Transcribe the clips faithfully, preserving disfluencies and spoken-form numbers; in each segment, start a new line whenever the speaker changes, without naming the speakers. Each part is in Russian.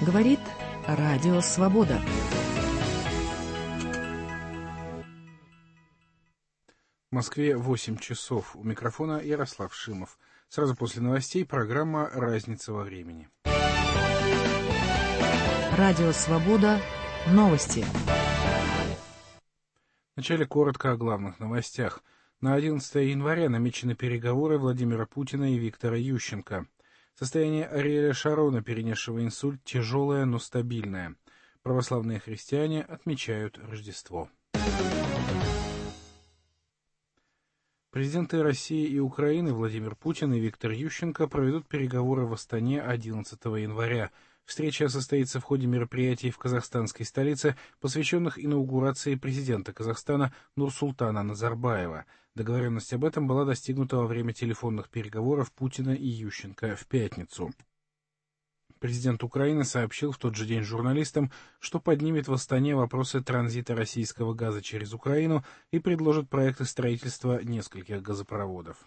Говорит Радио Свобода.
В Москве восемь часов. У микрофона Ярослав Шимов. Сразу после новостей программа «Разница во времени».
Радио Свобода. Новости.
Вначале коротко о главных новостях. На одиннадцатое января намечены переговоры Владимира Путина и Виктора Ющенко. Состояние Ариэля Шарона, перенесшего инсульт, тяжелое, но стабильное. Православные христиане отмечают Рождество. Президенты России и Украины Владимир Путин и Виктор Ющенко проведут переговоры в Астане одиннадцатого января. Встреча состоится в ходе мероприятий в казахстанской столице, посвященных инаугурации президента Казахстана Нурсултана Назарбаева. Договоренность об этом была достигнута во время телефонных переговоров Путина и Ющенко в пятницу. Президент Украины сообщил в тот же день журналистам, что поднимет в Астане вопросы транзита российского газа через Украину и предложит проекты строительства нескольких газопроводов.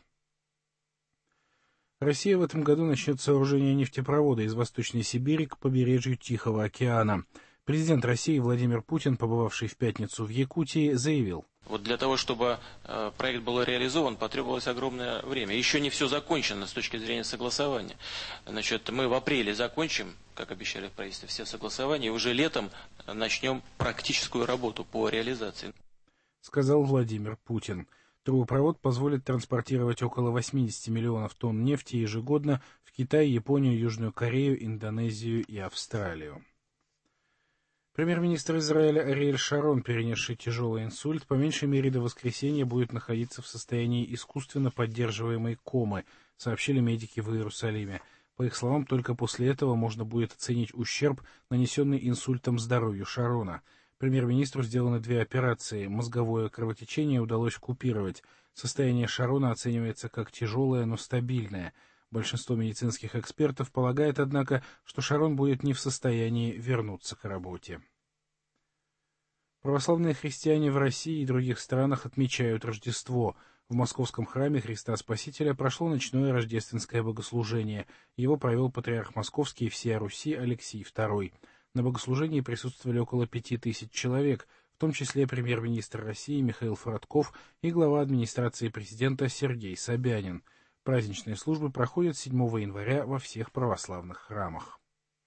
Россия в этом году начнет сооружение нефтепровода из Восточной Сибири к побережью Тихого океана. Президент России Владимир Путин, побывавший в пятницу в Якутии, заявил:
Вот для того, чтобы э, проект был реализован, потребовалось огромное время. Еще не все закончено с точки зрения согласования. Значит, мы в апреле закончим, как обещали в правительстве, все согласования, и уже летом начнем практическую работу по реализации.
Сказал Владимир Путин. Трубопровод позволит транспортировать около восемьдесят миллионов тонн нефти ежегодно в Китай, Японию, Южную Корею, Индонезию и Австралию. Премьер-министр Израиля Ариэль Шарон, перенесший тяжелый инсульт, по меньшей мере до воскресенья будет находиться в состоянии искусственно поддерживаемой комы, сообщили медики в Иерусалиме. По их словам, только после этого можно будет оценить ущерб, нанесенный инсультом здоровью Шарона. Премьер-министру сделаны две операции. Мозговое кровотечение удалось купировать. Состояние Шарона оценивается как тяжелое, но стабильное. Большинство медицинских экспертов полагает, однако, что Шарон будет не в состоянии вернуться к работе. Православные христиане в России и других странах отмечают Рождество. В Московском храме Христа Спасителя прошло ночное рождественское богослужение. Его провел патриарх Московский и всея Руси Алексий второй. На богослужении присутствовали около пяти тысяч человек, в том числе премьер-министр России Михаил Фродков и глава администрации президента Сергей Собянин. Праздничные службы проходят седьмого января во всех православных храмах.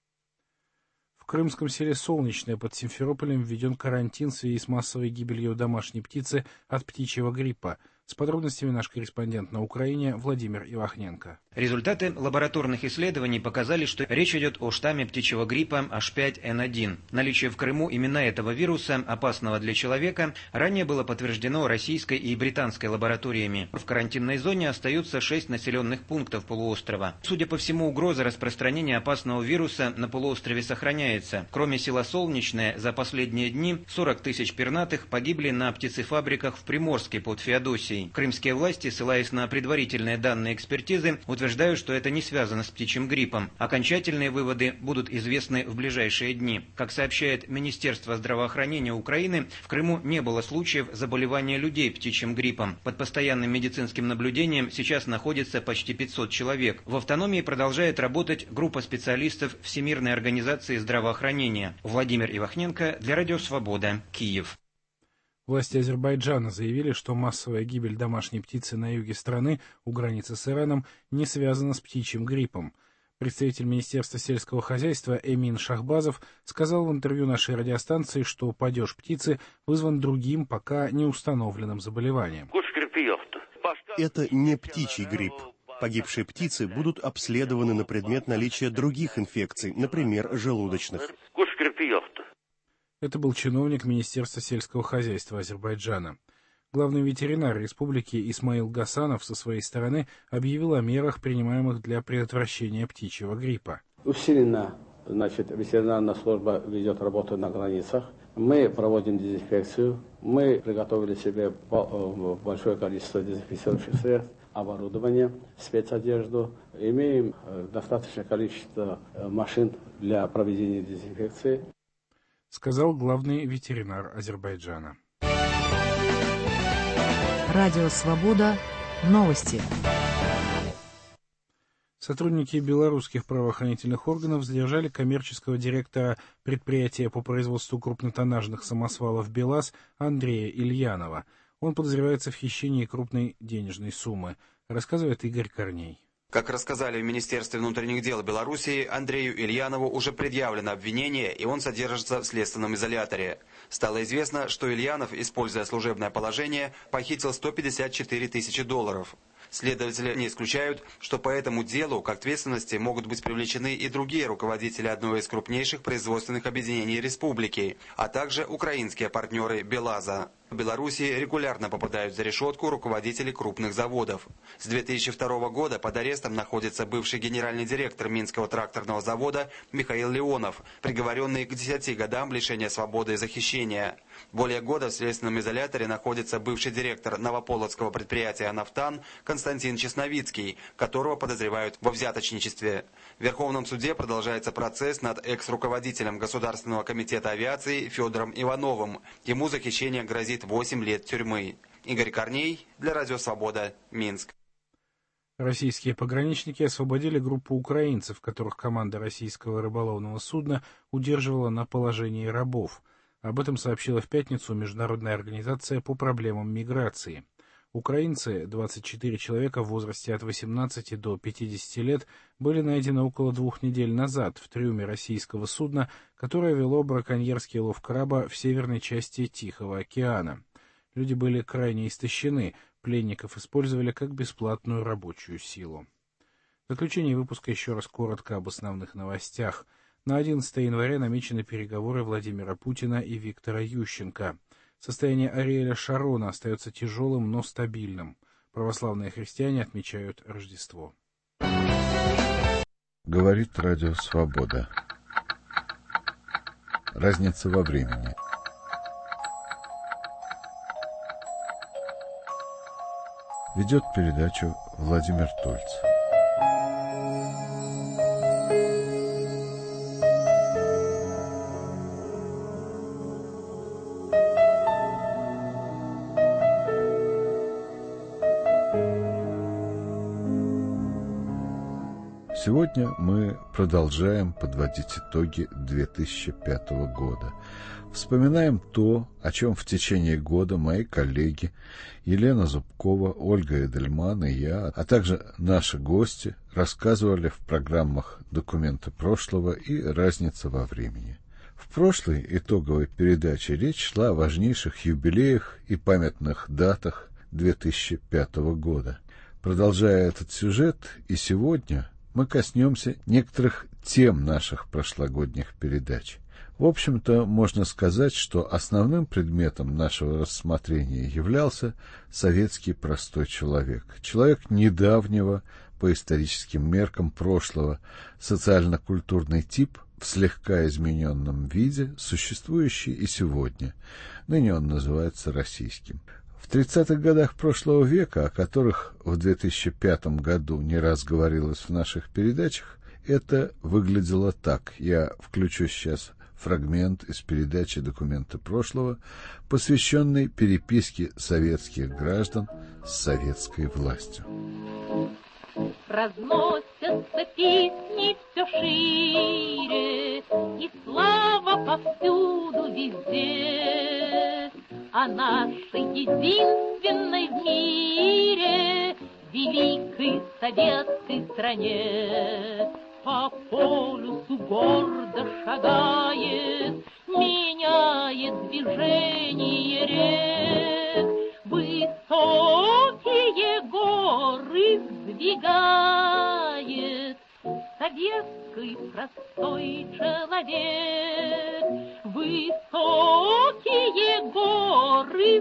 В крымском селе Солнечное под Симферополем введен карантин в связи с массовой гибелью домашней птицы от птичьего гриппа. С подробностями наш корреспондент на Украине Владимир Ивахненко.
Результаты лабораторных исследований показали, что речь идет о штамме птичьего гриппа эйч пять эн один. Наличие в Крыму именно этого вируса, опасного для человека, ранее было подтверждено российской и британской лабораториями. В карантинной зоне остаются шесть населенных пунктов полуострова. Судя по всему, угроза распространения опасного вируса на полуострове сохраняется. Кроме села Солнечное, за последние дни сорок тысяч пернатых погибли на птицефабриках в Приморске под Феодосией. Крымские власти, ссылаясь на предварительные данные экспертизы, утверждают, что это не связано с птичьим гриппом. Окончательные выводы будут известны в ближайшие дни. Как сообщает Министерство здравоохранения Украины, в Крыму не было случаев заболевания людей птичьим гриппом. Под постоянным медицинским наблюдением сейчас находится почти пятьсот человек. В автономии продолжает работать группа специалистов Всемирной организации здравоохранения. Владимир Ивахненко для Радио Свобода, Киев.
Власти Азербайджана заявили, что массовая гибель домашней птицы на юге страны у границы с Ираном не связана с птичьим гриппом. Представитель Министерства сельского хозяйства Эмин Шахбазов сказал в интервью нашей радиостанции, что падеж птицы вызван другим, пока не установленным заболеванием.
Это не птичий грипп. Погибшие птицы будут обследованы на предмет наличия других инфекций, например, желудочных.
Это был чиновник Министерства сельского хозяйства Азербайджана. Главный ветеринар республики Исмаил Гасанов со своей стороны объявил о мерах, принимаемых для предотвращения птичьего гриппа.
Усиленно, значит, ветеринарная служба ведет работу на границах. Мы проводим дезинфекцию. Мы приготовили себе большое количество дезинфицирующих средств, оборудование, спецодежду. Имеем достаточное количество машин для проведения дезинфекции.
Сказал главный ветеринар Азербайджана.
Радио Свобода. Новости.
Сотрудники белорусских правоохранительных органов задержали коммерческого директора предприятия по производству крупнотоннажных самосвалов «БелАЗ» Андрея Ильянова. Он подозревается в хищении крупной денежной суммы, рассказывает Игорь Корней.
Как рассказали в Министерстве внутренних дел Белоруссии, Андрею Ильянову уже предъявлено обвинение, и он содержится в следственном изоляторе. Стало известно, что Ильянов, используя служебное положение, похитил сто пятьдесят четыре тысячи долларов. Следователи не исключают, что по этому делу к ответственности могут быть привлечены и другие руководители одного из крупнейших производственных объединений республики, а также украинские партнеры «БелАЗа». В Беларуси регулярно попадают за решетку руководители крупных заводов. С две тысячи второго года под арестом находится бывший генеральный директор Минского тракторного завода Михаил Леонов, приговоренный к десяти годам лишения свободы за хищение. Более года в следственном изоляторе находится бывший директор новополоцкого предприятия «Нафтан» Константин Чесновицкий, которого подозревают во взяточничестве. В Верховном суде продолжается процесс над экс-руководителем Государственного комитета авиации Федором Ивановым. Ему за хищение грозит восемь лет тюрьмы. Игорь Корней для Радио Свобода, Минск.
Российские пограничники освободили группу украинцев, которых команда российского рыболовного судна удерживала на положении рабов. Об этом сообщила в пятницу Международная организация по проблемам миграции. Украинцы, двадцать четыре человека в возрасте от восемнадцати до пятидесяти лет, были найдены около двух недель назад в трюме российского судна, которое вело браконьерский лов краба в северной части Тихого океана. Люди были крайне истощены, пленников использовали как бесплатную рабочую силу. В заключение выпуска еще раз коротко об основных новостях. На одиннадцатое января намечены переговоры Владимира Путина и Виктора Ющенко. Состояние Ариэля Шарона остается тяжелым, но стабильным. Православные христиане отмечают Рождество.
Говорит Радио Свобода. Разница во времени. Ведет передачу Владимир Тольц. Сегодня мы продолжаем подводить итоги две тысячи пятого года. Вспоминаем то, о чем в течение года мои коллеги Елена Зубкова, Ольга Эдельман и я, а также наши гости рассказывали в программах «Документы прошлого» и «Разница во времени». В прошлой итоговой передаче речь шла о важнейших юбилеях и памятных датах две тысячи пятого года. Продолжая этот сюжет, и сегодня мы коснемся некоторых тем наших прошлогодних передач. В общем-то, можно сказать, что основным предметом нашего рассмотрения являлся советский простой человек. Человек недавнего, по историческим меркам прошлого, социально-культурный тип в слегка измененном виде, существующий и сегодня. Ныне он называется российским. В тридцатых годах прошлого века, о которых в две тысячи пятом году не раз говорилось в наших передачах, это выглядело так. Я включу сейчас фрагмент из передачи «Документы прошлого», посвященной переписке советских граждан с советской властью.
Разносятся песни все шире, и слава повсюду везде о нашей единственной в мире великой советской стране. По полюсу гордо шагает, меняет движение рек, высокие горы сдвигает советский простой человек. Высокие горы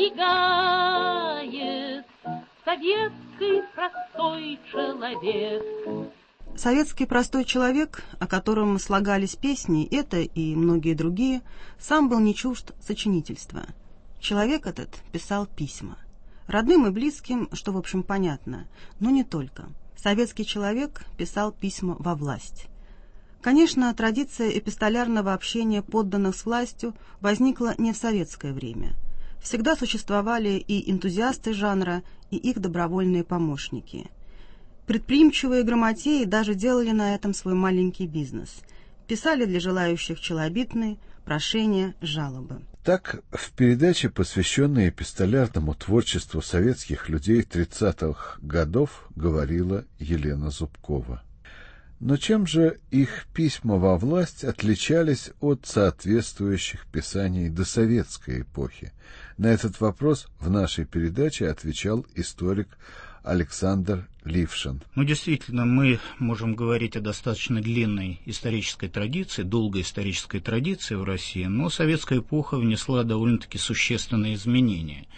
сдвигает советский простой человек.
Советский простой человек, о котором слагались песни, это и многие другие, сам был не чужд сочинительства. Человек этот писал письма. Родным и близким, что, в общем, понятно, но не только. Советский человек писал письма во власть. Конечно, традиция эпистолярного общения подданных с властью возникла не в советское время. Всегда существовали и энтузиасты жанра, и их добровольные помощники. Предприимчивые грамотеи даже делали на этом свой маленький бизнес. Писали для желающих челобитные, прошения, жалобы.
Так, в передаче, посвященной эпистолярному творчеству советских людей тридцатых годов, говорила Елена Зубкова. Но чем же их письма во власть отличались от соответствующих писаний досоветской эпохи? На этот вопрос в нашей передаче отвечал историк Александр Лившин.
Ну, действительно, мы можем говорить о достаточно длинной исторической традиции, долгой исторической традиции в России, но советская эпоха внесла довольно-таки существенные изменения.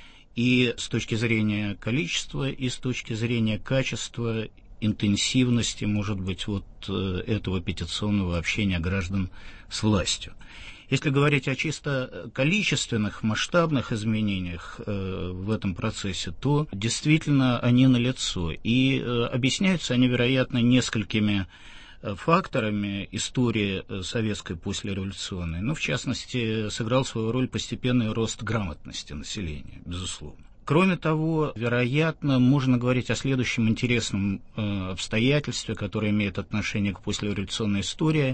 И с точки зрения количества, и с точки зрения качества, интенсивности, может быть, вот этого петиционного общения граждан с властью. Если говорить о чисто количественных, масштабных изменениях э, в этом процессе, то действительно они налицо. И э, объясняются они, вероятно, несколькими факторами истории советской послереволюционной. Ну, в частности, сыграл свою роль постепенный рост грамотности населения, безусловно. Кроме того, вероятно, можно говорить о следующем интересном э, обстоятельстве, которое имеет отношение к послереволюционной истории.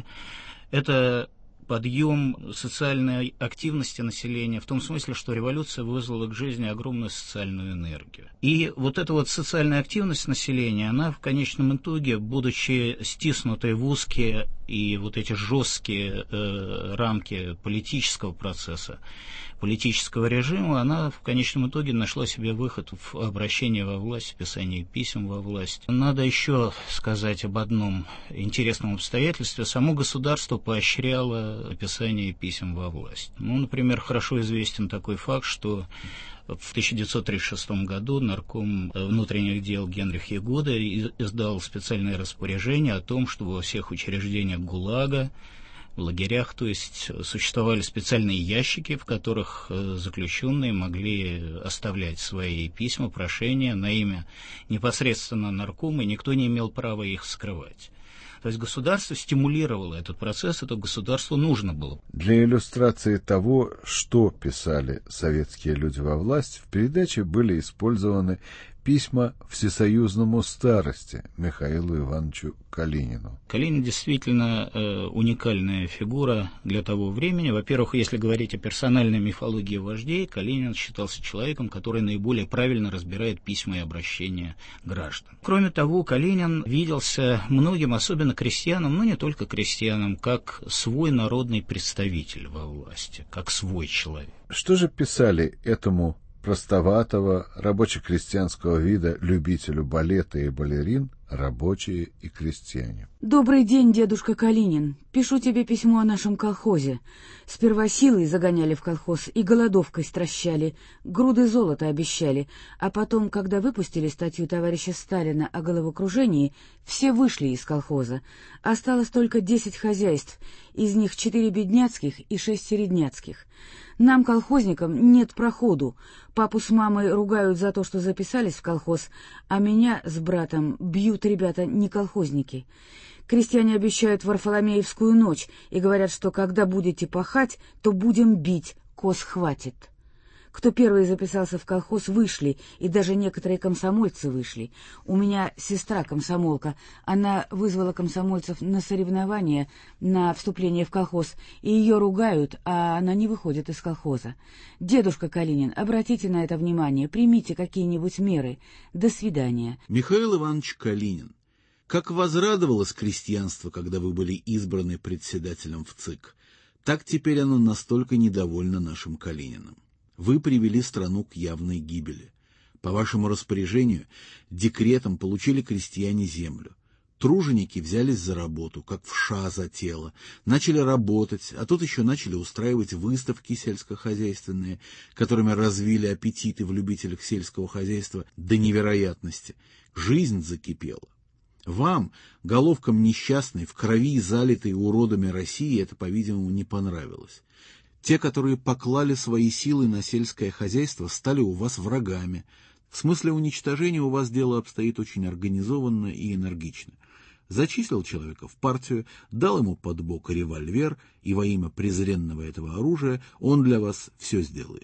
Это подъем социальной активности населения, в том смысле, что революция вызвала к жизни огромную социальную энергию. И вот эта вот социальная активность населения, она в конечном итоге, будучи стиснутой в узкие и вот эти жесткие э, рамки политического процесса, политического режима, она в конечном итоге нашла себе выход в обращение во власть, в писании писем во власть. Надо еще сказать об одном интересном обстоятельстве. Само государство поощряло писание писем во власть. Ну, например, хорошо известен такой факт, что в тысяча девятьсот тридцать шестом году нарком внутренних дел Генрих Ягода издал специальное распоряжение о том, что во всех учреждениях ГУЛАГа, в лагерях, то есть, существовали специальные ящики, в которых заключенные могли оставлять свои письма, прошения на имя непосредственно наркома, и никто не имел права их скрывать. То есть государство стимулировало этот процесс, это государству нужно было.
Для иллюстрации того, что писали советские люди во власть, в передаче были использованы письма всесоюзному старости Михаилу Ивановичу Калинину.
Калинин действительно э, уникальная фигура для того времени. Во-первых, если говорить о персональной мифологии вождей, Калинин считался человеком, который наиболее правильно разбирает письма и обращения граждан. Кроме того, Калинин виделся многим, особенно крестьянам, но не только крестьянам, как свой народный представитель во власти, как свой человек.
Что же писали этому простоватого, рабоче-крестьянского вида любителю балета и балерин рабочие и крестьяне?
Добрый день, дедушка Калинин. Пишу тебе письмо о нашем колхозе. Сперва силой загоняли в колхоз и голодовкой стращали, груды золота обещали, а потом, когда выпустили статью товарища Сталина о головокружении, все вышли из колхоза. Осталось только десять хозяйств, из них четыре бедняцких и шесть середняцких. Нам, колхозникам, нет проходу. Папу с мамой ругают за то, что записались в колхоз, а меня с братом бьют ребята не колхозники. Крестьяне обещают Варфоломеевскую ночь и говорят, что когда будете пахать, то будем бить, коз хватит. Кто первый записался в колхоз, вышли, и даже некоторые комсомольцы вышли. У меня сестра комсомолка, она вызвала комсомольцев на соревнования, на вступление в колхоз, и ее ругают, а она не выходит из колхоза. Дедушка Калинин, обратите на это внимание, примите какие-нибудь меры. До свидания.
Михаил Иванович Калинин, как возрадовалось крестьянство, когда вы были избраны председателем в ЦИК, так теперь оно настолько недовольно нашим Калининым. Вы привели страну к явной гибели. По вашему распоряжению декретом получили крестьяне землю. Труженики взялись за работу, как вша за тело, начали работать, а тут еще начали устраивать выставки сельскохозяйственные, которыми развили аппетиты в любителях сельского хозяйства до невероятности. Жизнь закипела. Вам, головкам несчастной, в крови залитой уродами России, это, по-видимому, не понравилось. Те, которые поклали свои силы на сельское хозяйство, стали у вас врагами. В смысле уничтожения у вас дело обстоит очень организованно и энергично. Зачислил человека в партию, дал ему под бок револьвер, и во имя презренного этого оружия он для вас все сделает.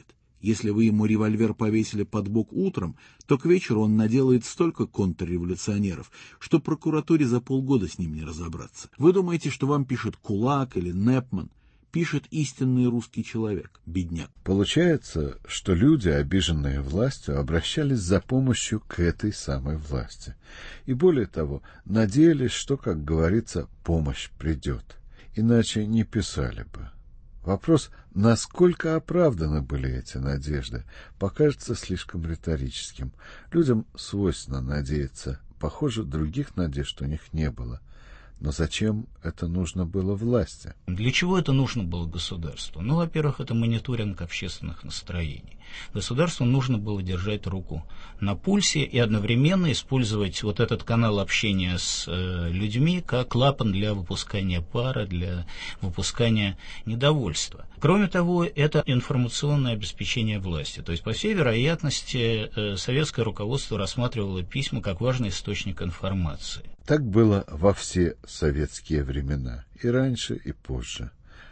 Если вы ему револьвер повесили под бок утром, то к вечеру он наделает столько контрреволюционеров, что прокуратуре за полгода с ним не разобраться. Вы думаете, что вам пишет Кулак или Непман? Пишет истинный русский человек, бедняк.
Получается, что люди, обиженные властью, обращались за помощью к этой самой власти. И более того, надеялись, что, как говорится, помощь придет. Иначе не писали бы. Вопрос, насколько оправданы были эти надежды, покажется слишком риторическим. Людям свойственно надеяться. Похоже, других надежд у них не было. Но зачем это нужно было власти?
Для чего это нужно было государству? Ну, во-первых, это мониторинг общественных настроений. Государству нужно было держать руку на пульсе и одновременно использовать вот этот канал общения с э, людьми как клапан для выпускания пара, для выпускания недовольства. Кроме того, это информационное обеспечение власти. То есть, по всей вероятности, э, советское руководство рассматривало письма как важный источник информации.
Так было во все советские времена, и раньше, и позже.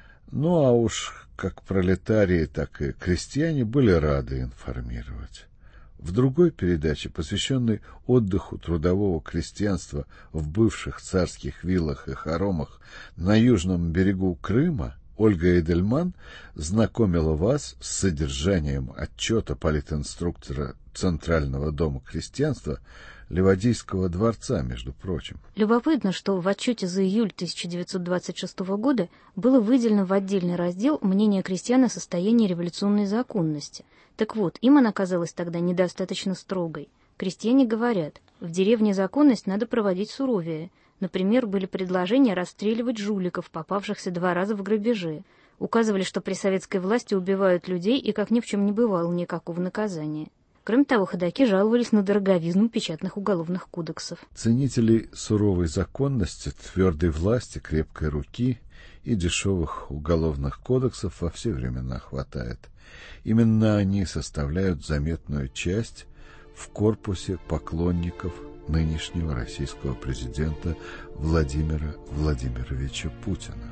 Ну, а уж как пролетарии, так и крестьяне были рады информировать. В другой передаче, посвященной отдыху трудового крестьянства в бывших царских виллах и хоромах на южном берегу Крыма, Ольга Эдельман знакомила вас с содержанием отчета политинструктора Центрального дома крестьянства Ливадийского дворца, между прочим.
Любопытно, что в отчете за июль тысяча девятьсот двадцать шестого года было выделено в отдельный раздел мнение крестьян о состоянии революционной законности. Так вот, им она казалась тогда недостаточно строгой. Крестьяне говорят, в деревне законность надо проводить суровее. Например, были предложения расстреливать жуликов, попавшихся два раза в грабежи. Указывали, что при советской власти убивают людей и как ни в чем не бывало никакого наказания. Кроме того, ходаки жаловались на дороговизну печатных уголовных кодексов.
Ценителей суровой законности, твердой власти, крепкой руки и дешевых уголовных кодексов во все времена хватает. Именно они составляют заметную часть в корпусе поклонников нынешнего российского президента Владимира Владимировича Путина.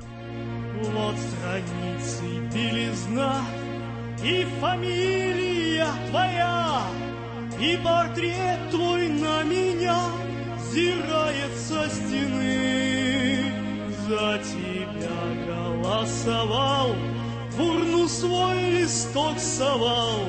Вот страницы белизна и фамилия твоя, и портрет твой на меня взирает со стены. За тебя голосовал, в урну свой листок совал,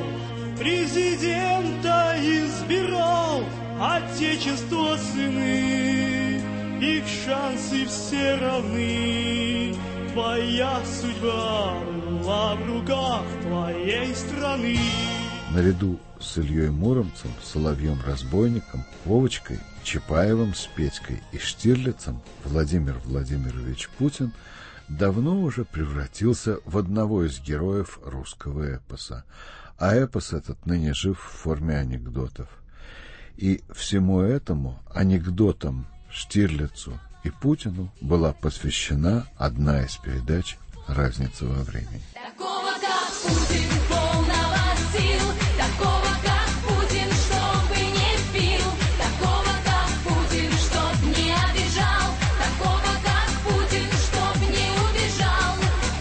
президента избирал, отечество сыны, их шансы все равны. Твоя судьба была в руках твоей страны.
Наряду с Ильей Муромцем, Соловьем-разбойником, Вовочкой, Чапаевым с Петькой и Штирлицем Владимир Владимирович Путин давно уже превратился в одного из героев русского эпоса. А эпос этот ныне жив в форме анекдотов. И всему этому, анекдотам, Штирлицу и Путину, была посвящена одна из передач «Разница во времени».
Такого, как Путин, полного сил, такого, как Путин, чтоб и не пил, такого, как Путин, чтоб не обижал, такого, как Путин, чтоб не убежал.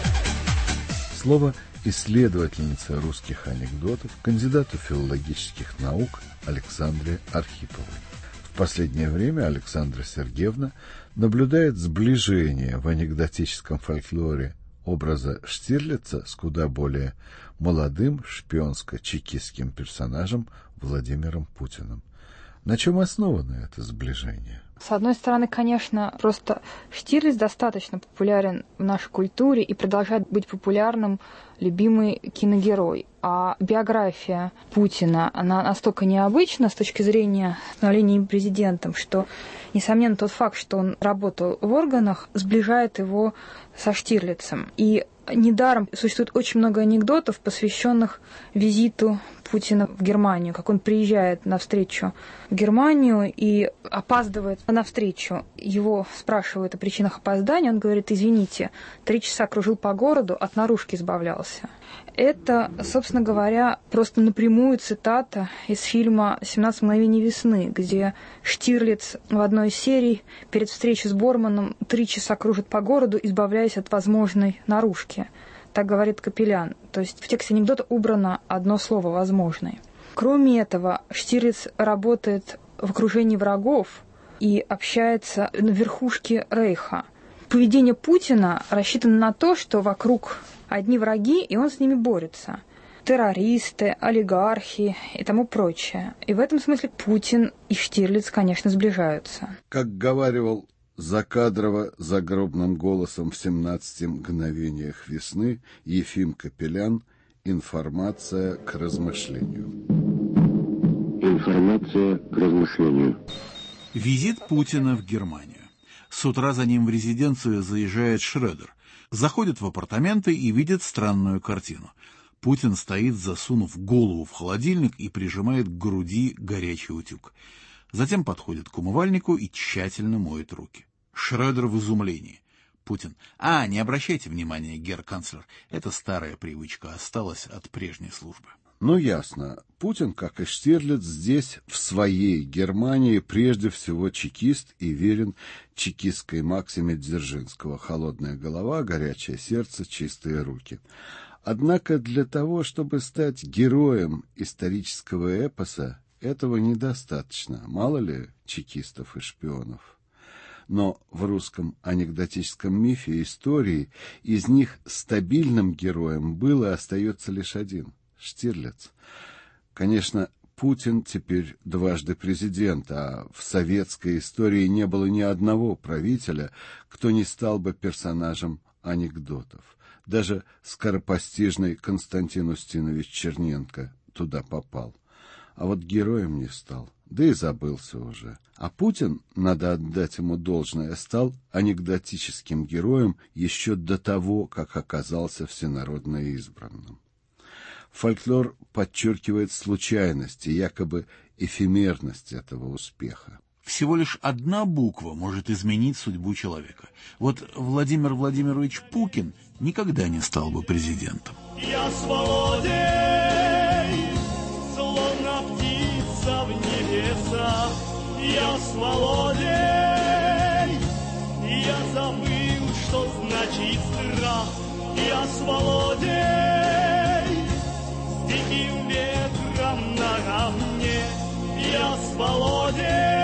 Слово исследовательница русских анекдотов, кандидату филологических наук Александре Архиповой. В последнее время Александра Сергеевна наблюдает сближение в анекдотическом фольклоре образа Штирлица с куда более молодым шпионско-чекистским персонажем Владимиром Путиным. На чем основано это сближение?
С одной стороны, конечно, просто Штирлиц достаточно популярен в нашей культуре и продолжает быть популярным любимый киногерой. А биография Путина, она настолько необычна с точки зрения становления им президентом, что, несомненно, тот факт, что он работал в органах, сближает его со Штирлицем. И недаром существует очень много анекдотов, посвященных визиту Путина в Германию, как он приезжает на встречу в Германию и опаздывает на встречу. Его спрашивают о причинах опоздания, он говорит: извините, три часа кружил по городу, от наружки избавлялся. Это, собственно говоря, просто напрямую цитата из фильма «семнадцать мгновений весны», где Штирлиц в одной из серий перед встречей с Борманом три часа кружит по городу, избавляясь от возможной наружки. Так говорит Капелян. То есть в тексте анекдота убрано одно слово «возможное». Кроме этого, Штирлиц работает в окружении врагов и общается на верхушке Рейха. Поведение Путина рассчитано на то, что вокруг одни враги, и он с ними борется. Террористы, олигархи и тому прочее. И в этом смысле Путин и Штирлиц, конечно, сближаются.
Как говаривал закадрово загробным голосом в «семнадцати мгновениях весны» Ефим Капелян, информация к размышлению.
Информация к размышлению.
Визит Путина в Германию. С утра за ним в резиденцию заезжает Шрёдер. Заходит в апартаменты и видит странную картину. Путин стоит, засунув голову в холодильник и прижимает к груди горячий утюг. Затем подходит к умывальнику и тщательно моет руки. Шрёдер в изумлении. Путин. А, не обращайте внимания, герр-канцлер. Это старая привычка, осталась от прежней службы.
Ну, ясно. Путин, как и Штирлиц, здесь, в своей Германии, прежде всего чекист и верен чекистской максиме Дзержинского: холодная голова, горячее сердце, чистые руки. Однако для того, чтобы стать героем исторического эпоса, этого недостаточно. Мало ли чекистов и шпионов. Но в русском анекдотическом мифе истории из них стабильным героем был и остается лишь один — Штирлиц. Конечно, Путин теперь дважды президент, а в советской истории не было ни одного правителя, кто не стал бы персонажем анекдотов. Даже скоропостижный Константин Устинович Черненко туда попал. А вот героем не стал, да и забылся уже. А Путин, надо отдать ему должное, стал анекдотическим героем еще до того, как оказался всенародно избранным. Фольклор подчеркивает случайность и якобы эфемерность этого успеха.
Всего лишь одна буква может изменить судьбу человека. Вот Владимир Владимирович Пукин никогда не стал бы президентом.
Я с Володей, словно птица в небесах. Я с Володей, я забыл, что значит страх. Я с Володей, с диким ветром наравне. Я с Володей,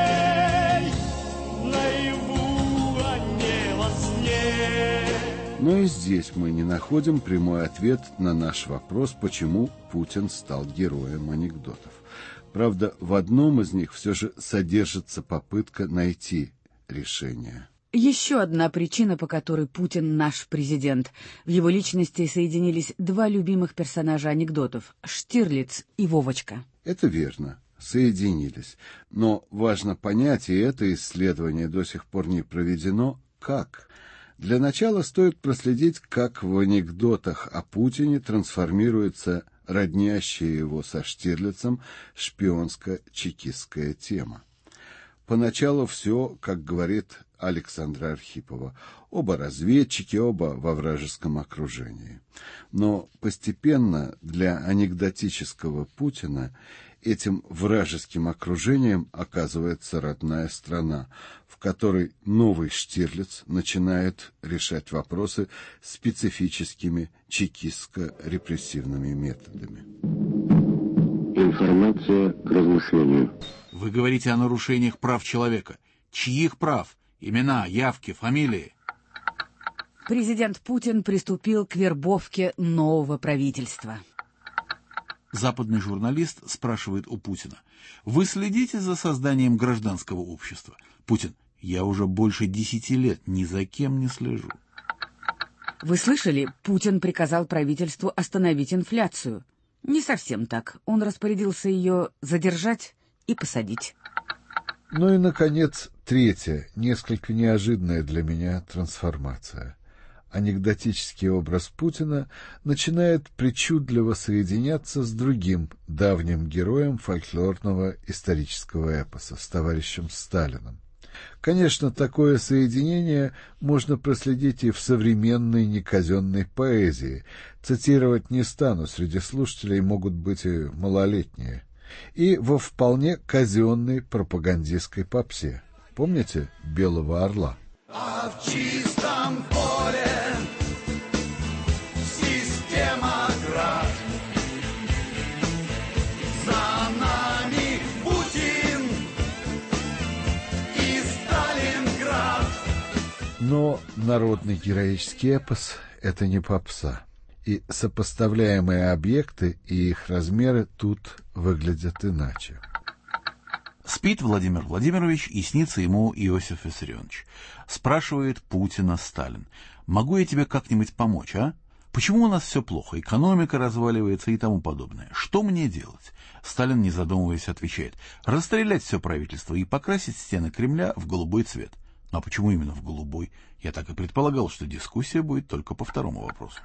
наяву, а не во сне.
Но и здесь мы не находим прямой ответ на наш вопрос, почему Путин стал героем анекдотов. Правда, в одном из них все же содержится попытка найти решение.
Еще одна причина, по которой Путин наш президент. В его личности соединились два любимых персонажа анекдотов — Штирлиц и Вовочка.
Это верно. Соединились. Но важно понять, и это исследование до сих пор не проведено, как. Для начала стоит проследить, как в анекдотах о Путине трансформируется роднящая его со Штирлицем шпионско-чекистская тема. Поначалу все, как говорит Александра Архипова, оба разведчики, оба во вражеском окружении. Но постепенно для анекдотического Путина этим вражеским окружением оказывается родная страна, в которой новый Штирлиц начинает решать вопросы специфическими чекистско-репрессивными методами.
Информация к размышлению.
Вы говорите о нарушениях прав человека. Чьих прав? Имена, явки, фамилии?
Президент Путин приступил к вербовке нового правительства.
Западный журналист спрашивает у Путина: «Вы следите за созданием гражданского общества?» Путин: «Я уже больше десяти лет ни за кем не слежу».
Вы слышали, Путин приказал правительству остановить инфляцию. Не совсем так. Он распорядился ее задержать и посадить.
Ну и, наконец, третья, несколько неожиданная для меня трансформация. Анекдотический образ Путина начинает причудливо соединяться с другим давним героем фольклорного исторического эпоса, с товарищем Сталиным. Конечно, такое соединение можно проследить и в современной неказенной поэзии. Цитировать не стану, среди слушателей могут быть и малолетние. И во вполне казенной пропагандистской попсе. Помните «Белого орла»?
А в чистом поле, в
Но народный героический эпос — это не попса. И сопоставляемые объекты и их размеры тут выглядят иначе.
Спит Владимир Владимирович, и снится ему Иосиф Виссарионович. Спрашивает Путина Сталин: «Могу я тебе как-нибудь помочь, а? Почему у нас все плохо, экономика разваливается и тому подобное? Что мне делать?» Сталин, не задумываясь, отвечает: «Расстрелять все правительство и покрасить стены Кремля в голубой цвет». Ну а почему именно в голубой? Я так и предполагал, что дискуссия будет только по второму вопросу.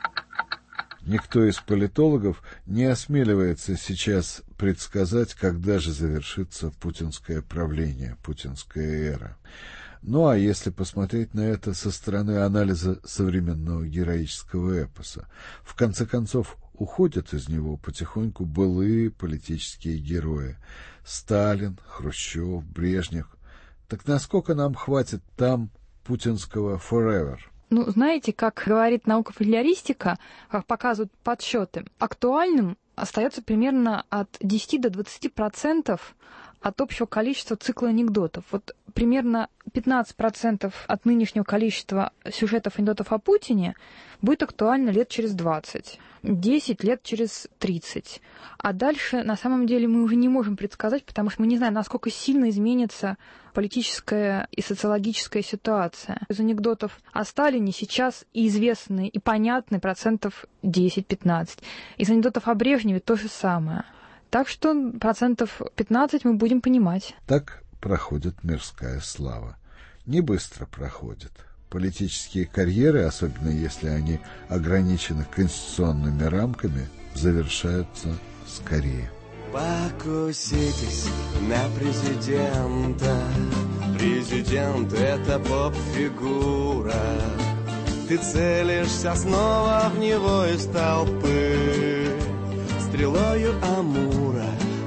Никто из политологов не осмеливается сейчас предсказать, когда же завершится путинское правление, путинская эра. Ну а если посмотреть на это со стороны анализа современного героического эпоса, в конце концов уходят из него потихоньку былые политические герои: Сталин, Хрущев, Брежнев. Так насколько нам хватит там путинского forever?
Ну, знаете, как говорит наука-фольклористика, как показывают подсчеты, актуальным остается примерно от десяти до двадцати процентов от общего количества цикла анекдотов. Вот примерно пятнадцать процентов от нынешнего количества сюжетов анекдотов о Путине будет актуально лет через двадцать, десять лет через тридцать. А дальше, на самом деле, мы уже не можем предсказать, потому что мы не знаем, насколько сильно изменится политическая и социологическая ситуация. Из анекдотов о Сталине сейчас и известны, и понятны процентов десять-пятнадцать. Из анекдотов о Брежневе то же самое. Так что процентов пятнадцать мы будем понимать.
Так проходит мирская слава. Не быстро проходит. Политические карьеры, особенно если они ограничены конституционными рамками, завершаются скорее.
Покуситесь на президента. Президент — это поп-фигура. Ты целишься снова в него из толпы. Стрелою Амура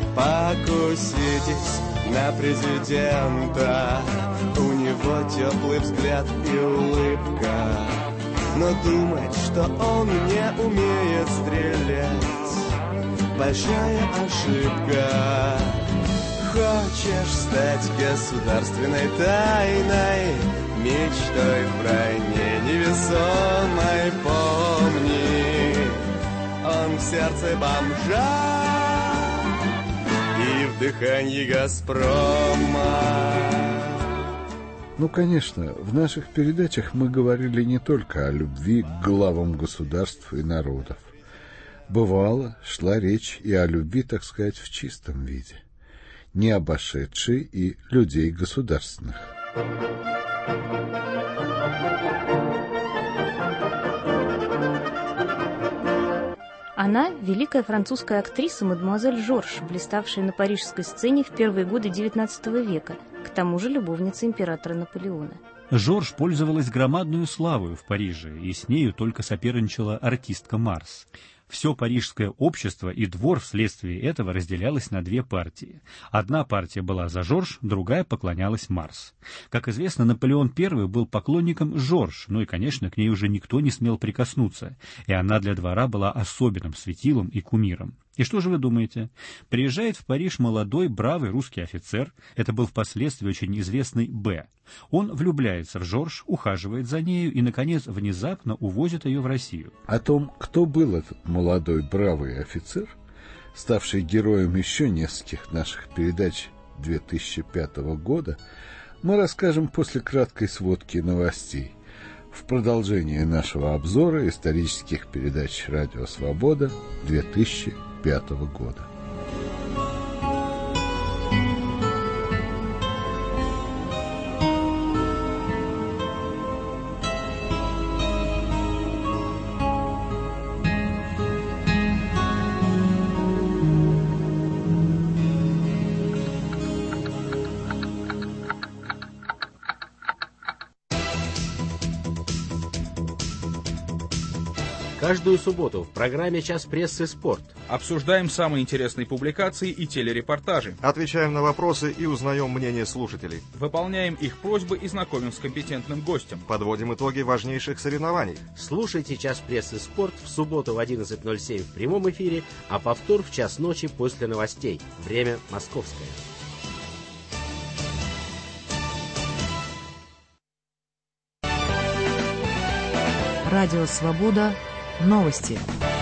покуситесь на президента. У него теплый взгляд и улыбка, но думать, что он не умеет стрелять — большая ошибка. Хочешь стать государственной тайной, мечтой в войне невесомой, помни, он в сердце бомжа и в дыхании Газпрома.
Ну, конечно, в наших передачах мы говорили не только о любви к главам государств и народов. Бывало, шла речь и о любви, так сказать, в чистом виде, не обошедшей и людей государственных.
Она – великая французская актриса мадемуазель Жорж, блиставшая на парижской сцене в первые годы девятнадцатого века, к тому же любовница императора Наполеона.
Жорж пользовалась громадную славою в Париже, и с нею только соперничала артистка Марс. Все парижское общество и двор вследствие этого разделялось на две партии. Одна партия была за Жорж, другая поклонялась Марс. Как известно, Наполеон Первый был поклонником Жорж, ну и, конечно, к ней уже никто не смел прикоснуться, и она для двора была особенным светилом и кумиром. И что же вы думаете? Приезжает в Париж молодой, бравый русский офицер, это был впоследствии очень известный Б. Он влюбляется в Жорж, ухаживает за нею и, наконец, внезапно увозит ее в Россию.
О том, кто был этот молодой, бравый офицер, ставший героем еще нескольких наших передач две тысячи пятого года, мы расскажем после краткой сводки новостей в продолжении нашего обзора исторических передач «Радио Свобода» две тысячи пятого года.
Каждую субботу в программе «Час прессы. Спорт»
обсуждаем самые интересные публикации и телерепортажи.
Отвечаем на вопросы и узнаем мнение слушателей.
Выполняем их просьбы и знакомим с компетентным гостем.
Подводим итоги важнейших соревнований.
Слушайте «Час прессы. Спорт» в субботу в одиннадцать ноль семь в прямом эфире, а повтор в час ночи после новостей. Время московское.
Радио «Свобода». Новости.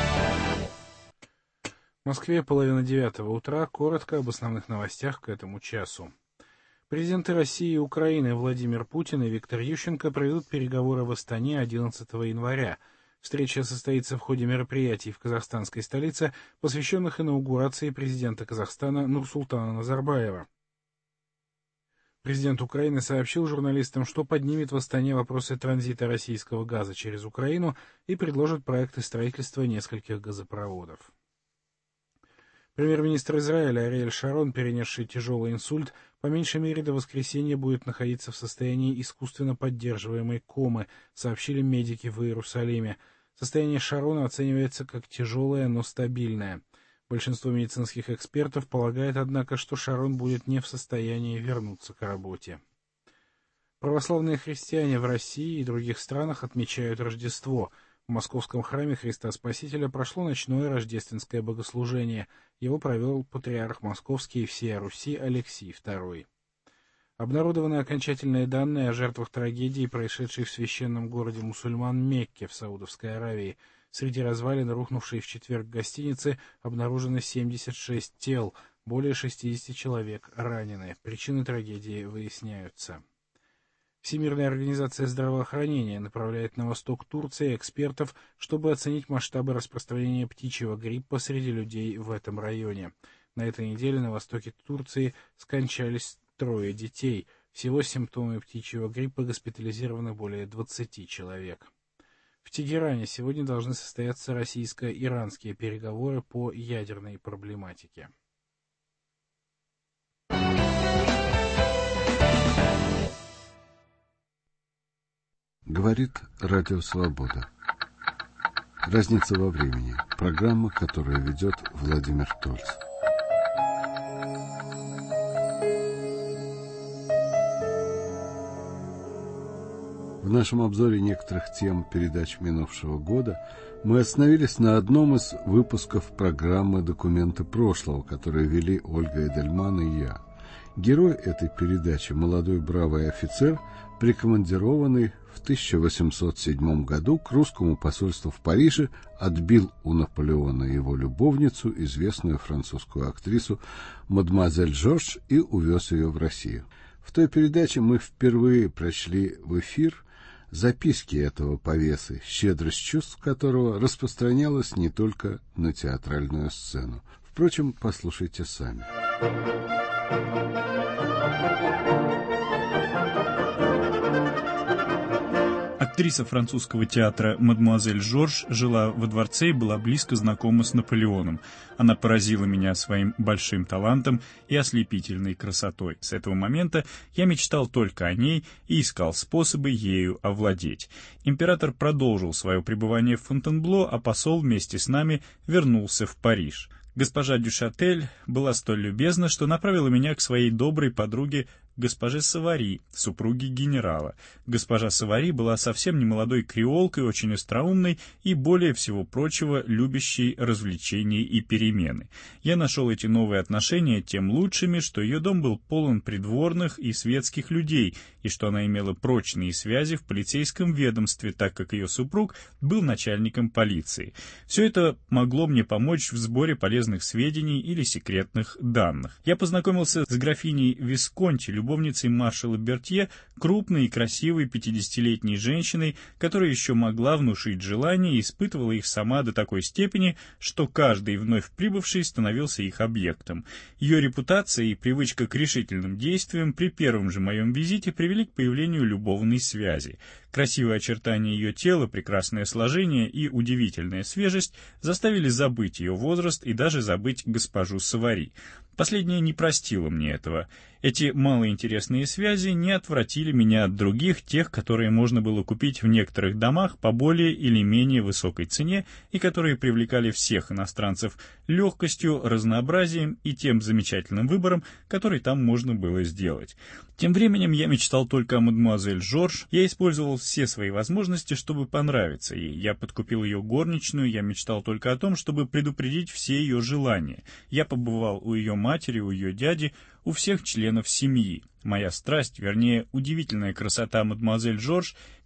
В Москве половина девятого утра. Коротко об основных новостях к этому часу. Президенты России и Украины Владимир Путин и Виктор Ющенко проведут переговоры в Астане одиннадцатого января. Встреча состоится в ходе мероприятий в казахстанской столице, посвященных инаугурации президента Казахстана Нурсултана Назарбаева. Президент Украины сообщил журналистам, что поднимет в Астане вопросы транзита российского газа через Украину и предложит проекты строительства нескольких газопроводов. Премьер-министр Израиля Ариэль Шарон, перенесший тяжелый инсульт, по меньшей мере до воскресенья будет находиться в состоянии искусственно поддерживаемой комы, сообщили медики в Иерусалиме. Состояние Шарона оценивается как тяжелое, но стабильное. Большинство медицинских экспертов полагает, однако, что Шарон будет не в состоянии вернуться к работе. Православные христиане в России и других странах отмечают Рождество. В Московском храме Христа Спасителя прошло ночное рождественское богослужение. Его провел патриарх Московский и всея Руси Алексий второй. Обнародованы окончательные данные о жертвах трагедии, происшедшей в священном городе мусульман Мекке в Саудовской Аравии. Среди развалин, рухнувшей в четверг гостиницы, обнаружено семьдесят шесть тел, более шестидесяти человек ранены. Причины трагедии выясняются. Всемирная организация здравоохранения направляет на восток Турции экспертов, чтобы оценить масштабы распространения птичьего гриппа среди людей в этом районе. На этой неделе на востоке Турции скончались трое детей. Всего с симптомами птичьего гриппа госпитализировано более двадцати человек. В Тегеране сегодня должны состояться российско-иранские переговоры по ядерной проблематике.
Говорит Радио Свобода. Разница во времени. Программа, которую ведет Владимир Тольц. В нашем обзоре некоторых тем передач минувшего года мы остановились на одном из выпусков программы «Документы прошлого», которые вели Ольга Эдельман и я. Герой этой передачи, молодой бравый офицер, прикомандированный в тысяча восемьсот седьмом году к русскому посольству в Париже, отбил у Наполеона его любовницу, известную французскую актрису мадемуазель Жорж, и увез ее в Россию. В той передаче мы впервые прочли в эфир записки этого повесы, щедрость чувств которого распространялась не только на театральную сцену. Впрочем, послушайте сами.
Актриса французского театра мадемуазель Жорж жила во дворце и была близко знакома с Наполеоном. Она поразила меня своим большим талантом и ослепительной красотой. С этого момента я мечтал только о ней и искал способы ею овладеть. Император продолжил свое пребывание в Фонтенбло, а посол вместе с нами вернулся в Париж. Госпожа Дюшатель была столь любезна, что направила меня к своей доброй подруге госпоже Савари, супруге генерала. Госпожа Савари была совсем не молодой креолкой, очень остроумной и, более всего прочего, любящей развлечений и перемены. Я нашел эти новые отношения тем лучшими, что ее дом был полон придворных и светских людей, и что она имела прочные связи в полицейском ведомстве, так как ее супруг был начальником полиции. Все это могло мне помочь в сборе полезных сведений или секретных данных. Я познакомился с графиней Висконти, любовницей маршала Бертье, крупной и красивой пятидесятилетней женщиной, которая еще могла внушить желание и испытывала их сама до такой степени, что каждый вновь прибывший становился их объектом. Ее репутация и привычка к решительным действиям при первом же моем визите привели к появлению любовной связи. Красивые очертания ее тела, прекрасное сложение и удивительная свежесть заставили забыть ее возраст и даже забыть госпожу Савари. Последняя не простила мне этого. Эти малоинтересные связи не отвратили меня от других, тех, которые можно было купить в некоторых домах по более или менее высокой цене и которые привлекали всех иностранцев легкостью, разнообразием и тем замечательным выбором, который там можно было сделать. Тем временем я мечтал только о мадемуазель Жорж. Я использовал все свои возможности, чтобы понравиться ей. Я подкупил ее горничную, я мечтал только о том, чтобы предупредить все ее желания. Я побывал у ее матери, у ее дяди, у всех членов семьи. Моя страсть, вернее, удивительная красота мадемуазель Жорж,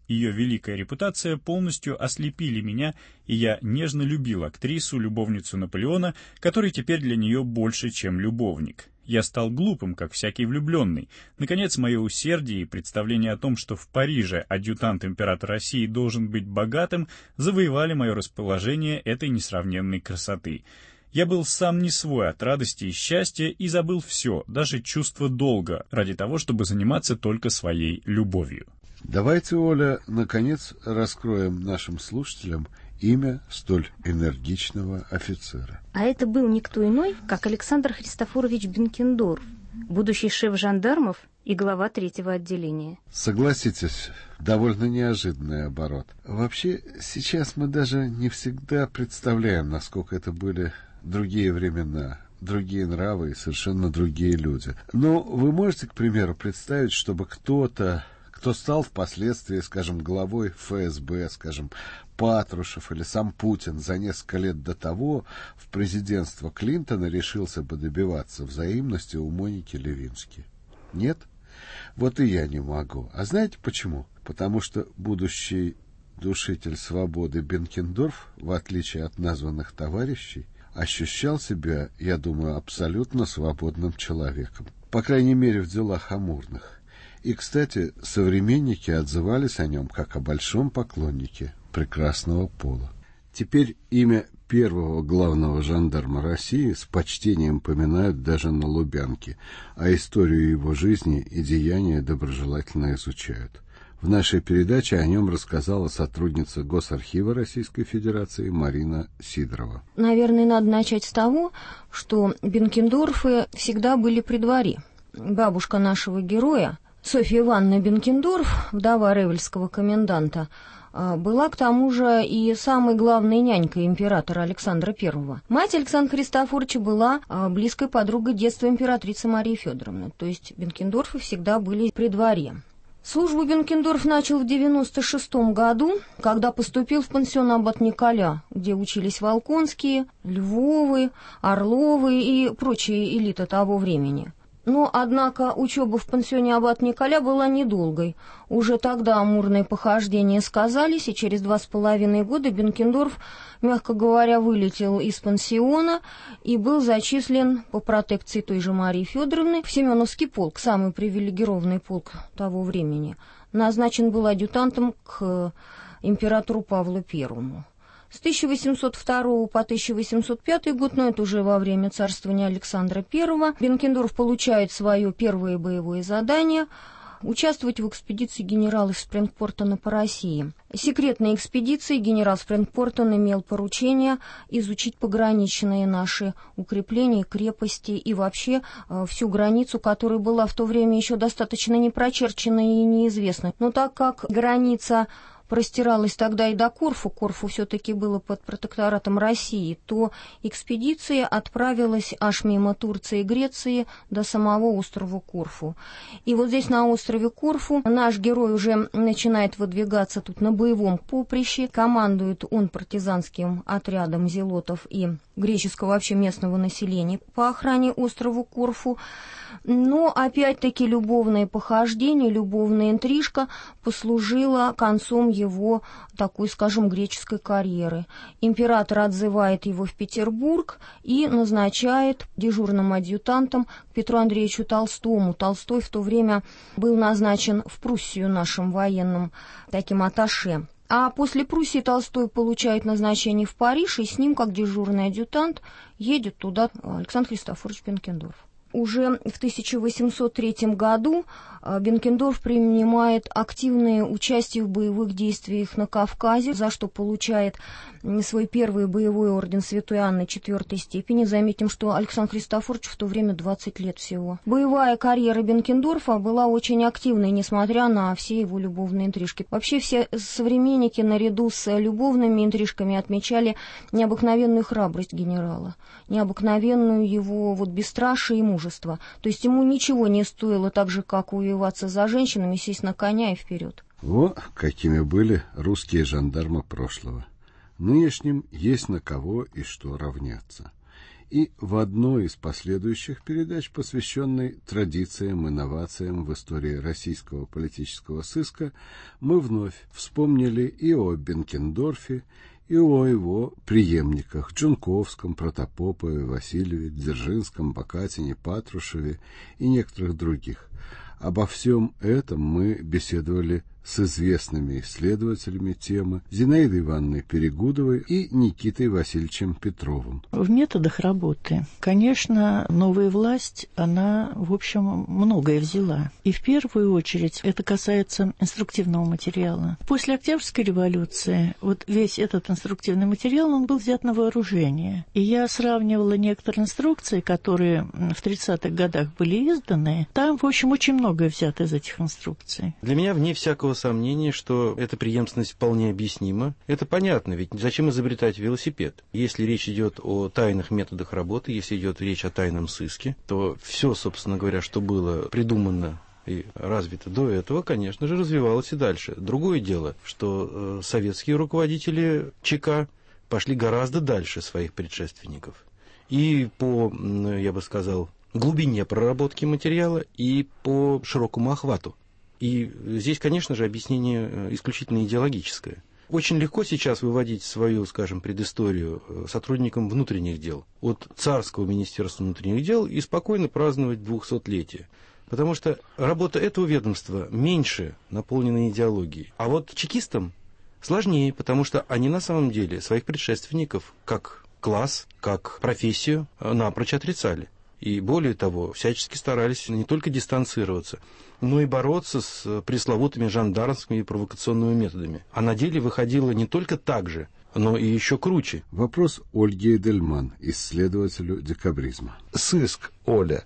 Ее великая репутация полностью ослепили меня, и я нежно любил актрису, любовницу Наполеона, который теперь для нее больше, чем любовник. Я стал глупым, как всякий влюбленный. Наконец, мое усердие и представление о том, что в Париже адъютант императора России должен быть богатым, завоевали мое расположение этой несравненной красоты. Я был сам не свой от радости и счастья и забыл все, даже чувство долга, ради того, чтобы заниматься только своей любовью.
Давайте, Оля, наконец раскроем нашим слушателям имя столь энергичного офицера.
А это был никто иной, как Александр Христофорович Бенкендорф, будущий шеф жандармов и глава третьего отделения.
Согласитесь, довольно неожиданный оборот. Вообще, сейчас мы даже не всегда представляем, насколько это были другие времена, другие нравы и совершенно другие люди. Но вы можете, к примеру, представить, чтобы кто-то, кто стал впоследствии, скажем, главой эф эс бэ, скажем, Патрушев или сам Путин за несколько лет до того в президентство Клинтона решился бы добиваться взаимности у Моники Левински? Нет? Вот и я не могу. А знаете почему? Потому что будущий душитель свободы Бенкендорф, в отличие от названных товарищей, ощущал себя, я думаю, абсолютно свободным человеком. По крайней мере, в делах амурных. И, кстати, современники отзывались о нем как о большом поклоннике прекрасного пола. Теперь имя первого главного жандарма России с почтением поминают даже на Лубянке, а историю его жизни и деяния доброжелательно изучают. В нашей передаче о нем рассказала сотрудница Госархива Российской Федерации Марина Сидорова.
Наверное, надо начать с того, что Бенкендорфы всегда были при дворе. Бабушка нашего героя, Софья Ивановна Бенкендорф, вдова ревельского коменданта, была к тому же и самой главной нянькой императора Александра Первого. Мать Александра Христофоровича была близкой подругой детства императрицы Марии Федоровны, то есть Бенкендорфы всегда были при дворе. Службу Бенкендорф начал в девяносто шестом году, когда поступил в пансион аббат Николя, где учились Волконские, Львовы, Орловы и прочие элиты того времени. Но, однако, учеба в пансионе аббат Николя была недолгой. Уже тогда амурные похождения сказались, и через два с половиной года Бенкендорф, мягко говоря, вылетел из пансиона и был зачислен по протекции той же Марии Федоровны в Семеновский полк, самый привилегированный полк того времени. Назначен был адъютантом к императору Павлу Первому. С тысяча восемьсот второго по тысяча восемьсот пятый год, но это уже во время царствования Александра Первого, Бенкендорф получает свое первое боевое задание – участвовать в экспедиции генерала Спрингпортона по России. Секретной экспедицией генерал Спрингпортон имел поручение изучить пограничные наши укрепления, крепости и вообще э, всю границу, которая была в то время еще достаточно непрочерчена и неизвестна. Но так как граница простиралась тогда и до Корфу, Корфу все-таки было под протекторатом России, то экспедиция отправилась аж мимо Турции и Греции до самого острова Корфу. И вот здесь на острове Корфу наш герой уже начинает выдвигаться тут на боевом поприще, командует он партизанским отрядом зелотов и греческого вообще местного населения по охране острова Корфу. Но опять-таки любовное похождение, любовная интрижка послужила концом его такой, скажем, греческой карьеры. Император отзывает его в Петербург и назначает дежурным адъютантом к Петру Андреевичу Толстому. Толстой в то время был назначен в Пруссию нашим военным таким атташе. А после Пруссии Толстой получает назначение в Париж, и с ним, как дежурный адъютант, едет туда Александр Христофорович Бенкендорф. Уже в тысяча восемьсот третьем году Бенкендорф принимает активное участие в боевых действиях на Кавказе, за что получает свой первый боевой орден Святой Анны четвертой степени. Заметим, что Александр Христофорович в то время двадцать лет всего. Боевая карьера Бенкендорфа была очень активной, несмотря на все его любовные интрижки. Вообще все современники наряду с любовными интрижками отмечали необыкновенную храбрость генерала, необыкновенную его вот бесстрашие и мужество. То есть ему ничего не стоило, так же, как увиваться за женщинами, сесть на коня и вперед.
Во, какими были русские жандармы прошлого. Нынешним есть на кого и что равняться. И в одной из последующих передач, посвященной традициям и инновациям в истории российского политического сыска, мы вновь вспомнили и о Бенкендорфе, и о его преемниках Джунковском, Протопопове, Васильеве, Дзержинском, Бакатине, Патрушеве и некоторых других. Обо всем этом мы беседовали с известными исследователями темы Зинаидой Ивановной Перегудовой и Никитой Васильевичем Петровым.
В методах работы, конечно, новая власть, она, в общем, многое взяла. И в первую очередь это касается инструктивного материала. После Октябрьской революции вот весь этот инструктивный материал, он был взят на вооружение. И я сравнивала некоторые инструкции, которые в тридцатых годах были изданы. Там, в общем, очень многое взято из этих инструкций.
Для меня, вне всякого сомнения, что эта преемственность вполне объяснима. Это понятно, ведь зачем изобретать велосипед? Если речь идет о тайных методах работы, если идет речь о тайном сыске, то все, собственно говоря, что было придумано и развито до этого, конечно же, развивалось и дальше. Другое дело, что э, советские руководители ЧК пошли гораздо дальше своих предшественников. И по, я бы сказал, глубине проработки материала, и по широкому охвату. И здесь, конечно же, объяснение исключительно идеологическое. Очень легко сейчас выводить свою, скажем, предысторию сотрудникам внутренних дел от царского министерства внутренних дел и спокойно праздновать двухсотлетие. Потому что работа этого ведомства меньше наполнена идеологией. А вот чекистам сложнее, потому что они на самом деле своих предшественников как класс, как профессию напрочь отрицали. И более того, всячески старались не только дистанцироваться, но и бороться с пресловутыми жандармскими и провокационными методами. А на деле выходило не только так же, но и еще круче.
Вопрос Ольги Эдельман, исследователю декабризма.
Сыск, Оля,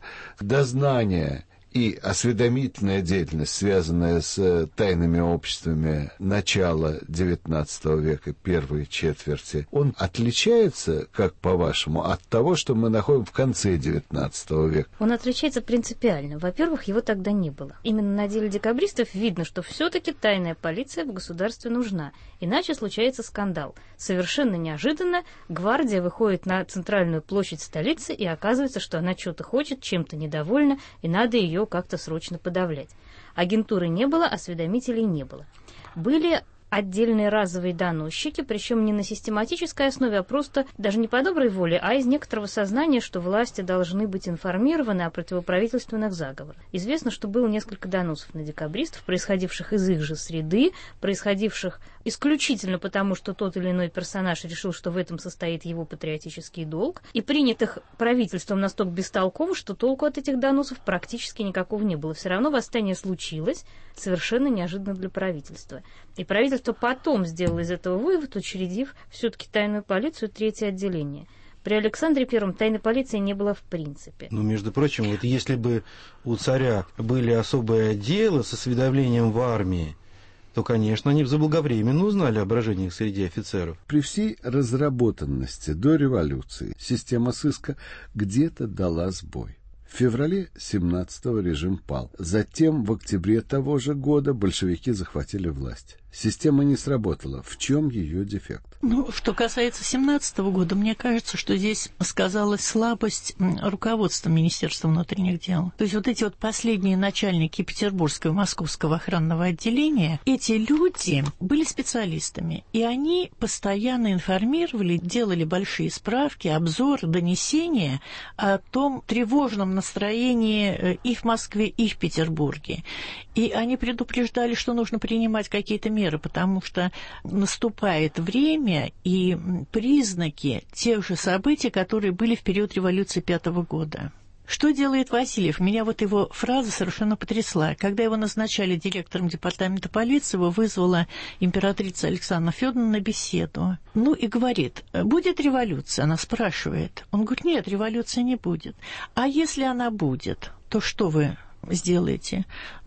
дознание и осведомительная деятельность, связанная с тайными обществами начала девятнадцатого века, первой четверти, он отличается, как по-вашему, от того, что мы находим в конце девятнадцатого века?
Он отличается принципиально. Во-первых, его тогда не было. Именно на деле декабристов видно, что все-таки тайная полиция в государстве нужна. Иначе случается скандал. Совершенно неожиданно гвардия выходит на центральную площадь столицы, и оказывается, что она что-то хочет, чем-то недовольна, и надо ее как-то срочно подавлять. Агентуры не было, осведомителей не было. Были отдельные разовые доносчики, причем не на систематической основе, а просто даже не по доброй воле, а из некоторого сознания, что власти должны быть информированы о противоправительственных заговорах. Известно, что было несколько доносов на декабристов, происходивших из их же среды, происходивших исключительно потому, что тот или иной персонаж решил, что в этом состоит его патриотический долг, и принятых правительством настолько бестолково, что толку от этих доносов практически никакого не было. Все равно восстание случилось совершенно неожиданно для правительства. И правительство потом сделало из этого вывод, учредив все-таки тайную полицию, третье отделение. При Александре Первом тайной полиции не было в принципе.
Ну, между прочим, вот если бы у царя были особые отделы с осведомлением в армии, то, конечно, они заблаговременно узнали об брожениях среди офицеров.
При всей разработанности до революции система сыска где-то дала сбой. В феврале семнадцатого режим пал. Затем, в октябре того же года, большевики захватили власть. Система не сработала. В чем ее дефект?
Ну, что касается семнадцатого года, мне кажется, что здесь сказалась слабость руководства Министерства внутренних дел. То есть вот эти вот последние начальники Петербургского и Московского охранного отделения, эти люди были специалистами, и они постоянно информировали, делали большие справки, обзоры, донесения о том тревожном настроении и в Москве, и в Петербурге. И они предупреждали, что нужно принимать какие-то меры, потому что наступает время и признаки тех же событий, которые были в период революции пятого года. Что делает Васильев? Меня вот его фраза совершенно потрясла. Когда его назначали директором департамента полиции, его вызвала императрица Александра Федоровна на беседу. Ну и говорит, будет революция? Она спрашивает. Он говорит, нет, революции не будет. А если она будет, то что вы сделаете?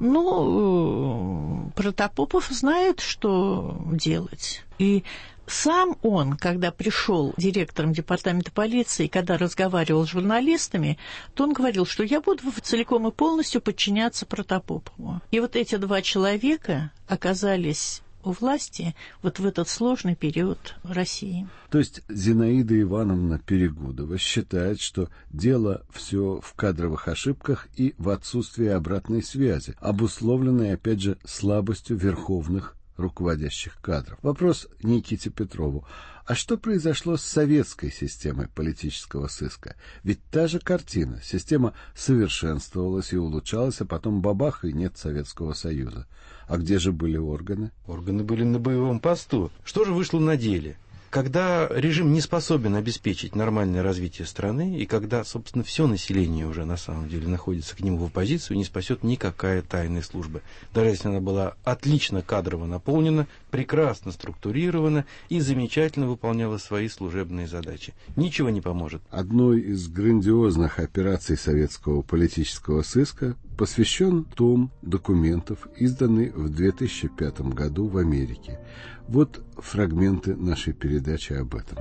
Ну, Протопопов знает, что делать. И сам он, когда пришел директором департамента полиции, когда разговаривал с журналистами, то он говорил, что я буду целиком и полностью подчиняться Протопопову. И вот эти два человека оказались у власти вот в этот сложный период России.
То есть Зинаида Ивановна Перегудова считает, что дело все в кадровых ошибках и в отсутствии обратной связи, обусловленной, опять же, слабостью верховных руководящих кадров. Вопрос Никите Петрову. А что произошло с советской системой политического сыска? Ведь та же картина. Система совершенствовалась и улучшалась, а потом бабах, и нет Советского Союза. А где же были органы?
Органы были на боевом посту. Что же вышло на деле? Когда режим не способен обеспечить нормальное развитие страны, и когда, собственно, все население уже на самом деле находится к нему в оппозицию, не спасет никакая тайная служба. Даже если она была отлично кадрово наполнена, прекрасно структурирована и замечательно выполняла свои служебные задачи. Ничего не поможет.
Одной из грандиозных операций советского политического сыска посвящен том документов, изданный в две тысячи пятом году в Америке. Вот фрагменты нашей передачи об этом.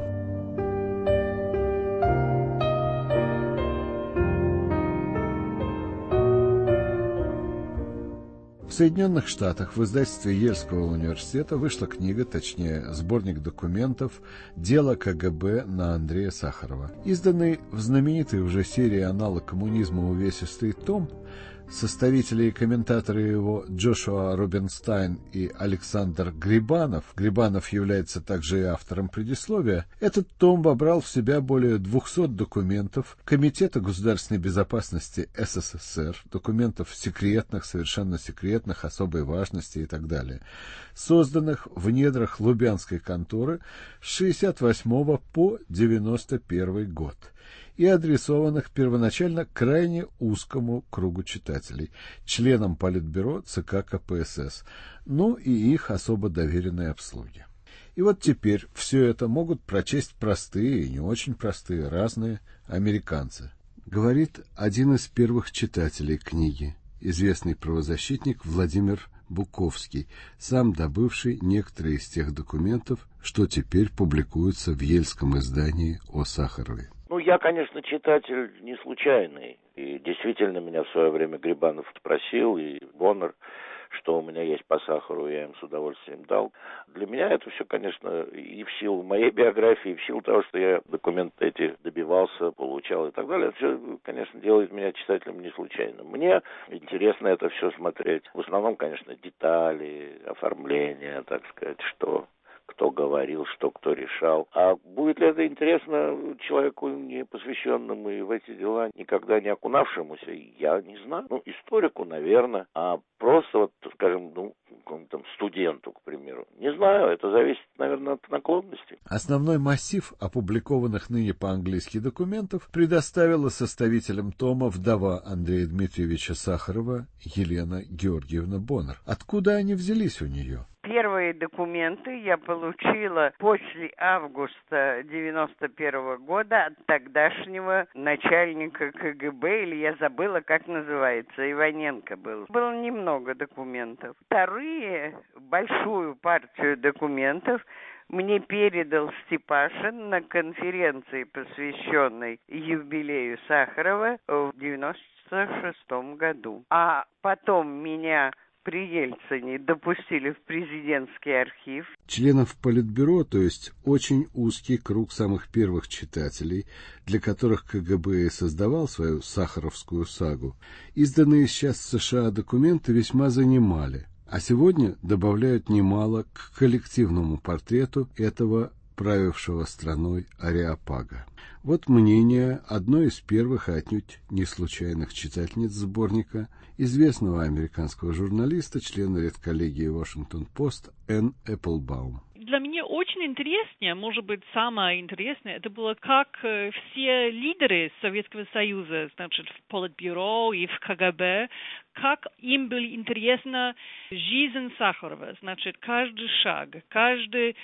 В Соединенных Штатах в издательстве Ельского университета вышла книга, точнее, сборник документов «Дело КГБ на Андрея Сахарова». Изданный в знаменитой уже серии «Аналы коммунизма» увесистый том, составители и комментаторы его Джошуа Рубинштейн и Александр Грибанов, Грибанов является также и автором предисловия, этот том вобрал в себя более двухсот документов Комитета государственной безопасности СССР, документов секретных, совершенно секретных, особой важности и так далее, созданных в недрах Лубянской конторы с шестьдесят восьмого по девяносто первый год. И адресованных первоначально крайне узкому кругу читателей, членам Политбюро ЦК КПСС, ну и их особо доверенной обслуге. И вот теперь все это могут прочесть простые и не очень простые, разные американцы. Говорит один из первых читателей книги, известный правозащитник Владимир Буковский, сам добывший некоторые из тех документов, что теперь публикуются в ельском издании о Сахарове.
Ну, я, конечно, читатель не случайный. И действительно меня в свое время Грибанов спросил, и Боннер, что у меня есть по Сахару, я им с удовольствием дал. Для меня это все, конечно, и в силу моей биографии, и в силу того, что я документы эти добивался, получал и так далее, это все, конечно, делает меня читателем не случайным. Мне интересно это все смотреть. В основном, конечно, детали, оформление, так сказать, что... кто говорил, что кто решал. А будет ли это интересно человеку, не посвященному и в эти дела, никогда не окунавшемуся, я не знаю. Ну, историку, наверное, а просто, вот, скажем, ну, какому-то студенту, к примеру. Не знаю, это зависит, наверное, от наклонности.
Основной массив опубликованных ныне по-английски документов предоставила составителям тома вдова Андрея Дмитриевича Сахарова Елена Георгиевна Боннер. Откуда они взялись у нее?
Первые документы я получила после августа девяносто первого года от тогдашнего начальника КГБ, или я забыла, как называется, Иваненко был. Было немного документов. Вторые, большую партию документов, мне передал Степашин на конференции, посвященной юбилею Сахарова в девяносто шестом году. А потом меня... при Ельцине допустили в президентский архив.
Членов Политбюро, то есть очень узкий круг самых первых читателей, для которых КГБ и создавал свою сахаровскую сагу, изданные сейчас в США документы весьма занимали, а сегодня добавляют немало к коллективному портрету этого правившего страной ареопага. Вот мнение одной из первых, и отнюдь не случайных читательниц сборника, известного американского журналиста, члена редколлегии Вашингтон-Пост Энн Эпплбаум.
Для меня очень интереснее, может быть, самое интересное, это было, как все лидеры Советского Союза, значит, в Политбюро и в КГБ, как им было интересна жизнь Сахарова, значит, каждый шаг, каждое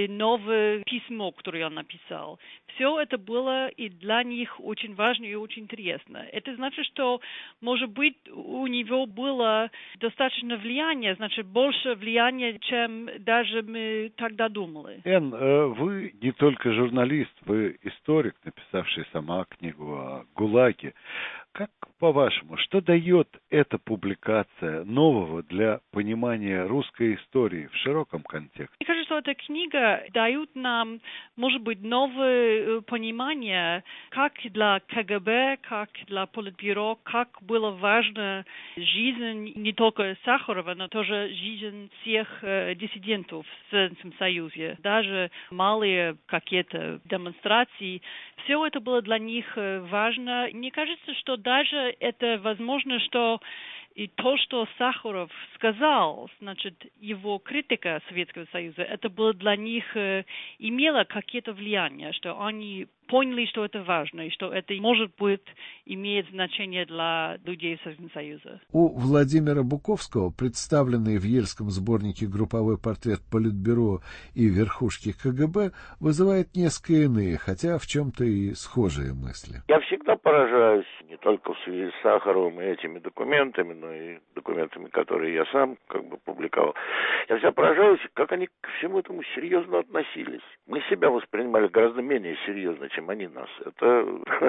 новое письмо, которое он написал. Все это было и для них очень важно и очень интересно. Это значит, что, может быть, у него было достаточно влияния, значит, больше влияния, чем даже мы тогда думали.
Энн, вы не только журналист, вы историк, написавший сама книгу о ГУЛАГе.
Как по-вашему, что дает эта публикация нового для понимания русской истории в широком контексте?
Мне кажется, что эта книга дает нам, может быть, новое понимание, как для КГБ, как для Политбюро, как было важно жизнь не только Сахарова, но тоже жизнь всех э, диссидентов в Советском Союзе. Даже малые какие-то демонстрации, все это было для них важно. Мне кажется, что даже это возможно, что и то, что Сахаров сказал, значит, его критика Советского Союза, это было для них, э, имело какие-то влияния, что они поняли, что это важно, и что это, может быть, имеет значение для людей Советского Союза.
У Владимира Буковского, представленный в Ельском сборнике групповой портрет Политбюро и верхушки КГБ, вызывает несколько иные, хотя в чем-то и схожие мысли.
Я всегда поражаюсь, не только в связи с Сахаровым и этими документами, но и документами, которые я сам как бы публиковал. Я всегда поражаюсь, как они к всему этому серьезно относились. Мы себя воспринимали гораздо менее серьезно, чем они нас. Это,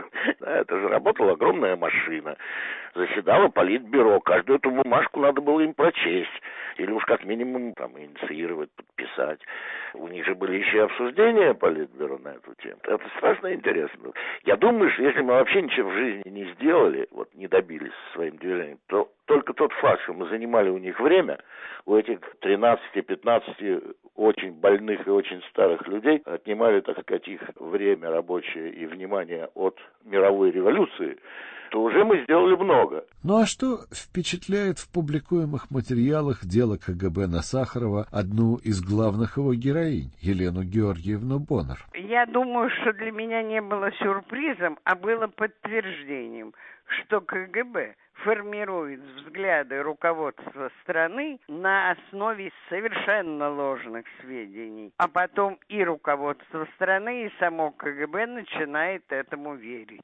это же работала огромная машина. Заседало Политбюро. Каждую эту бумажку надо было им прочесть. Или уж как минимум там инициировать, подписать. У них же были еще обсуждения Политбюро на эту тему. Это страшно интересно. Я думаю, что если мы вообще ничего в жизни не сделали, вот не добились своим движением, то только тот факт, что мы занимали у них время, у этих тринадцати-пятнадцати очень больных и очень старых людей отнимали, так сказать, их время рабочее и внимание от мировой революции, то уже мы сделали много.
Ну а что впечатляет в публикуемых материалах дела КГБ на Сахарова одну из главных его героинь, Елену Георгиевну Боннер?
Я думаю, что для меня не было сюрпризом, а было подтверждением, что КГБ формирует взгляды руководства страны на основе совершенно ложных сведений. А потом и руководство страны, и само КГБ начинает этому верить.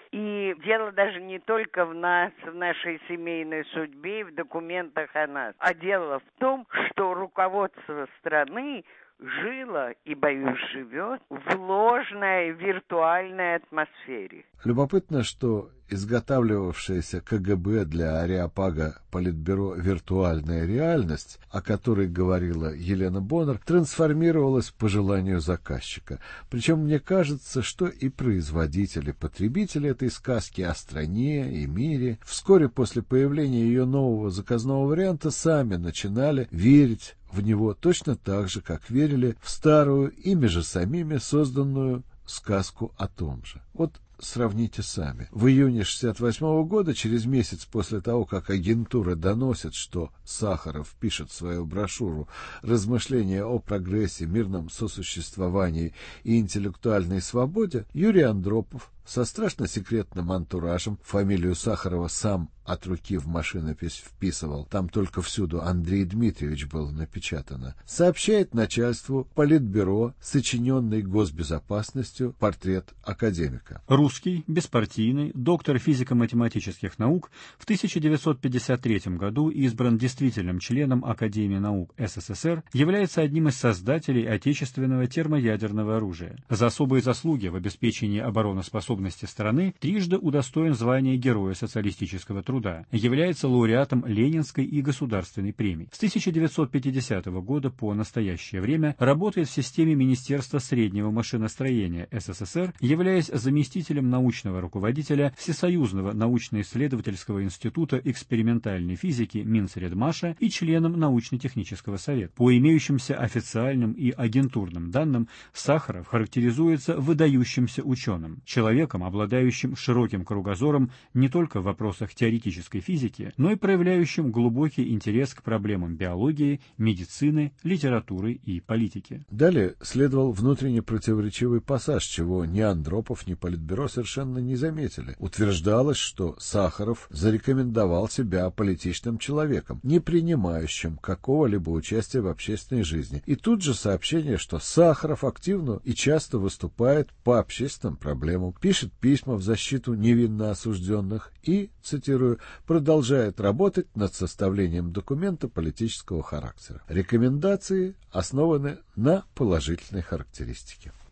И дело даже не только в нас, в нашей семейной судьбе и в документах о нас, а дело в том, что руководство страны жило и, боюсь, живет в ложной виртуальной атмосфере.
Любопытно, что изготавливавшаяся КГБ для Ареопага Политбюро «Виртуальная реальность», о которой говорила Елена Боннер, трансформировалась по желанию заказчика. Причем мне кажется, что и производители, потребители этой сказки о стране и мире вскоре после появления ее нового заказного варианта сами начинали верить в него точно так же, как верили в старую, ими же самими созданную сказку о том же. Вот сравните сами. В июне шестьдесят восьмого года, через месяц после того, как агентура доносит, что Сахаров пишет свою брошюру «Размышления о прогрессе, мирном сосуществовании и интеллектуальной свободе», Юрий Андропов со страшно секретным антуражем, фамилию Сахарова сам от руки в машинопись вписывал, там только всюду Андрей Дмитриевич было напечатано, сообщает начальству Политбюро сочиненный госбезопасностью портрет академика.
Русский, беспартийный, доктор физико-математических наук, в тысяча девятьсот пятьдесят третьем году избран действительным членом Академии наук СССР, является одним из создателей отечественного термоядерного оружия. За особые заслуги в обеспечении обороноспособности страны трижды удостоен звания Героя социалистического труда, является лауреатом Ленинской и Государственной премий. С тысяча девятьсот пятидесятого года по настоящее время работает в системе Министерства среднего машиностроения СССР, являясь заместителем научного руководителя Всесоюзного научно-исследовательского института экспериментальной физики Минсредмаша и членом научно-технического совета. По имеющимся официальным и агентурным данным, Сахаров характеризуется выдающимся ученым, человеком, обладающим широким кругозором не только в вопросах теоретической физики, но и проявляющим глубокий интерес к проблемам биологии, медицины, литературы и политики.
Далее следовал внутренне противоречивый пассаж, чего ни Андропов, ни Политбюро совершенно не заметили. Утверждалось, что Сахаров зарекомендовал себя политичным человеком, не принимающим какого-либо участия в общественной жизни. И тут же сообщение, что Сахаров активно и часто выступает по общественным проблемам, пишет письма в защиту невинно осужденных и, цитирую, продолжает работать над составлением документа политического характера. Рекомендации основаны на положительной характеристике.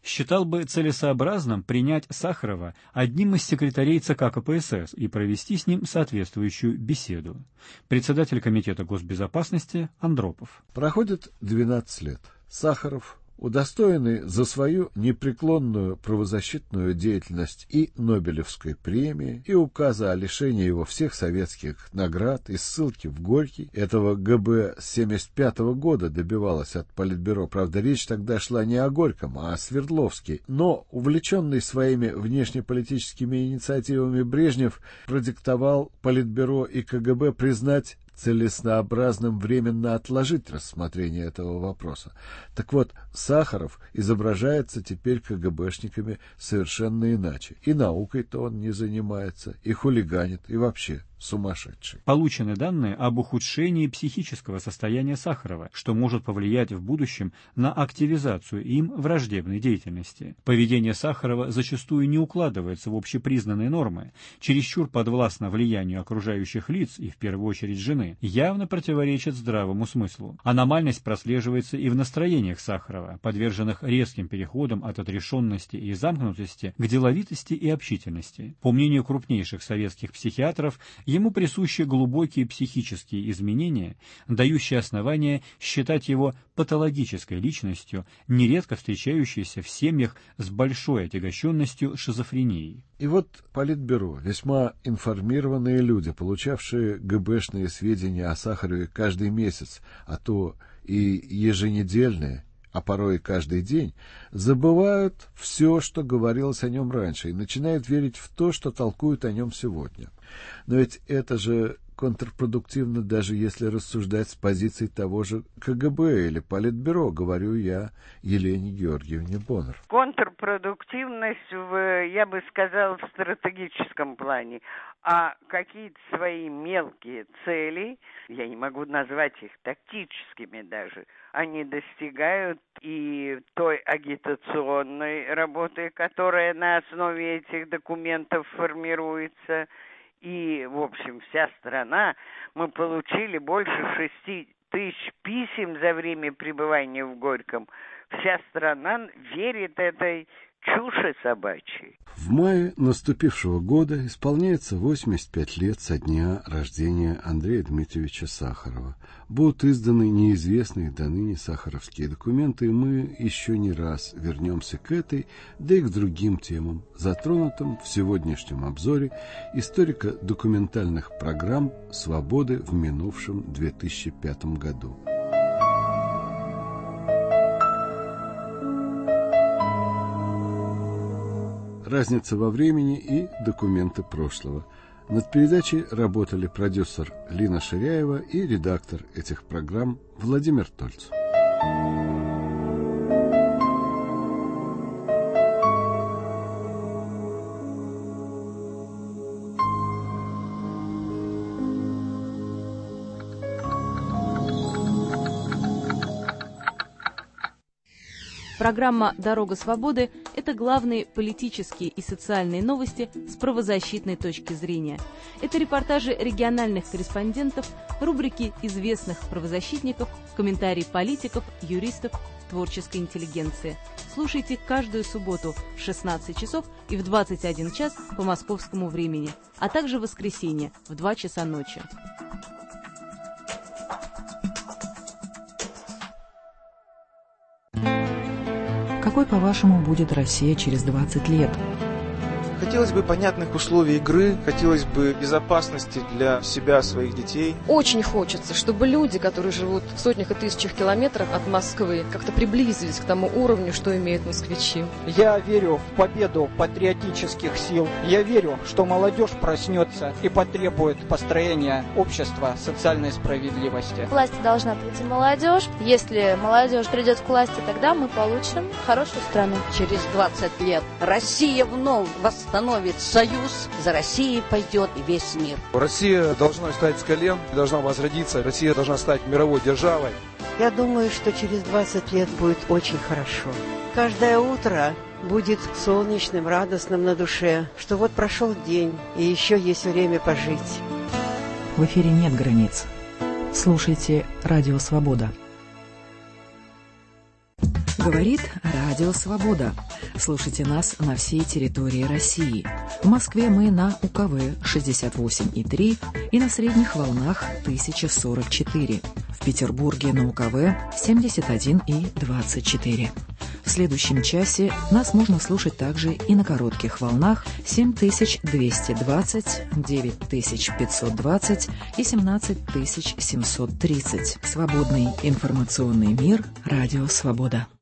считал бы целесообразным принять Сахарова одним из секретарей ЦК КПСС и провести с ним соответствующую беседу. Председатель Комитета госбезопасности Андропов.
Проходит двенадцать лет. Сахаров, удостоенный за свою непреклонную правозащитную деятельность и Нобелевской премии, и указа о лишении его всех советских наград, и ссылки в Горький, этого ГБ с семьдесят пятого года добивалась от Политбюро. Правда, речь тогда шла не о Горьком, а о Свердловске. Но, увлеченный своими внешнеполитическими инициативами, Брежнев продиктовал Политбюро и КГБ признать целесообразным временно отложить рассмотрение этого вопроса. Так вот, Сахаров изображается теперь КГБшниками совершенно иначе. И наукой-то он не занимается, и хулиганит, и вообще сумасшедший.
Получены данные об ухудшении психического состояния Сахарова, что может повлиять в будущем на активизацию им враждебной деятельности. Поведение Сахарова зачастую не укладывается в общепризнанные нормы, чересчур подвластно влиянию окружающих лиц и в первую очередь жены, явно противоречит здравому смыслу. Аномальность прослеживается и в настроениях Сахарова, подверженных резким переходам от отрешенности и замкнутости к деловитости и общительности. По мнению крупнейших советских психиатров, ему присущи глубокие психические изменения, дающие основания считать его патологической личностью, нередко встречающейся в семьях с большой отягощенностью шизофренией.
И вот Политбюро, весьма информированные люди, получавшие ГБшные сведения о Сахарове каждый месяц, а то и еженедельные, а порой и каждый день, забывают все, что говорилось о нем раньше, и начинают верить в то, что толкуют о нем сегодня. Но ведь это же контрпродуктивно, даже если рассуждать с позиции того же КГБ или Политбюро, говорю я Елене Георгиевне Боннер.
Контрпродуктивность, в, я бы сказала, в стратегическом плане. А какие-то свои мелкие цели, я не могу назвать их тактическими даже, они достигают и той агитационной работы, которая на основе этих документов формируется. И, в общем, вся страна, мы получили больше шести тысяч писем за время пребывания в Горьком. Вся страна верит этой чуши собачьей.
В мае наступившего года исполняется восемьдесят пять лет со дня рождения Андрея Дмитриевича Сахарова. Будут изданы неизвестные до ныне сахаровские документы, и мы еще не раз вернемся к этой, да и к другим темам, затронутым в сегодняшнем обзоре историко-документальных программ «Свободы» в минувшем две тысячи пятом году. Разница во времени и документы прошлого. Над передачей работали продюсер Лина Ширяева и редактор этих программ Владимир Тольц.
Программа «Дорога свободы» — это главные политические и социальные новости с правозащитной точки зрения. Это репортажи региональных корреспондентов, рубрики известных правозащитников, комментарии политиков, юристов, творческой интеллигенции. Слушайте каждую субботу в шестнадцать часов и в двадцать один час по московскому времени, а также в воскресенье в два часа ночи.
Какой, по-вашему, будет Россия через двадцать лет?
Хотелось бы понятных условий игры, хотелось бы безопасности для себя, своих детей.
Очень хочется, чтобы люди, которые живут в сотнях и тысячах километрах от Москвы, как-то приблизились к тому уровню, что имеют москвичи.
Я верю в победу патриотических сил. Я верю, что молодежь проснется и потребует построения общества социальной справедливости.
Власть должна прийти молодежь. Если молодежь придет к власти, тогда мы получим хорошую страну.
Через двадцать лет Россия вновь восстановится. Восстановит союз, за Россией пойдет и весь мир.
Россия должна встать с колен, должна возродиться, Россия должна стать мировой державой.
Я думаю, что через двадцать лет будет очень хорошо. Каждое утро будет солнечным, радостным на душе, что вот прошел день, и еще есть время пожить.
В эфире нет границ. Слушайте «Радио Свобода». Говорит Радио Свобода. Слушайте нас на всей территории России. В Москве мы на У К В шестьдесят восемь и три и на средних волнах тысяча сорок четыре. В Петербурге на У К В семьдесят один и двадцать четыре. В следующем часе нас можно слушать также и на коротких волнах семь тысяч двести двадцать, девять тысяч пятьсот двадцать и семнадцать тысяч семьсот тридцать. Свободный информационный мир. Радио Свобода.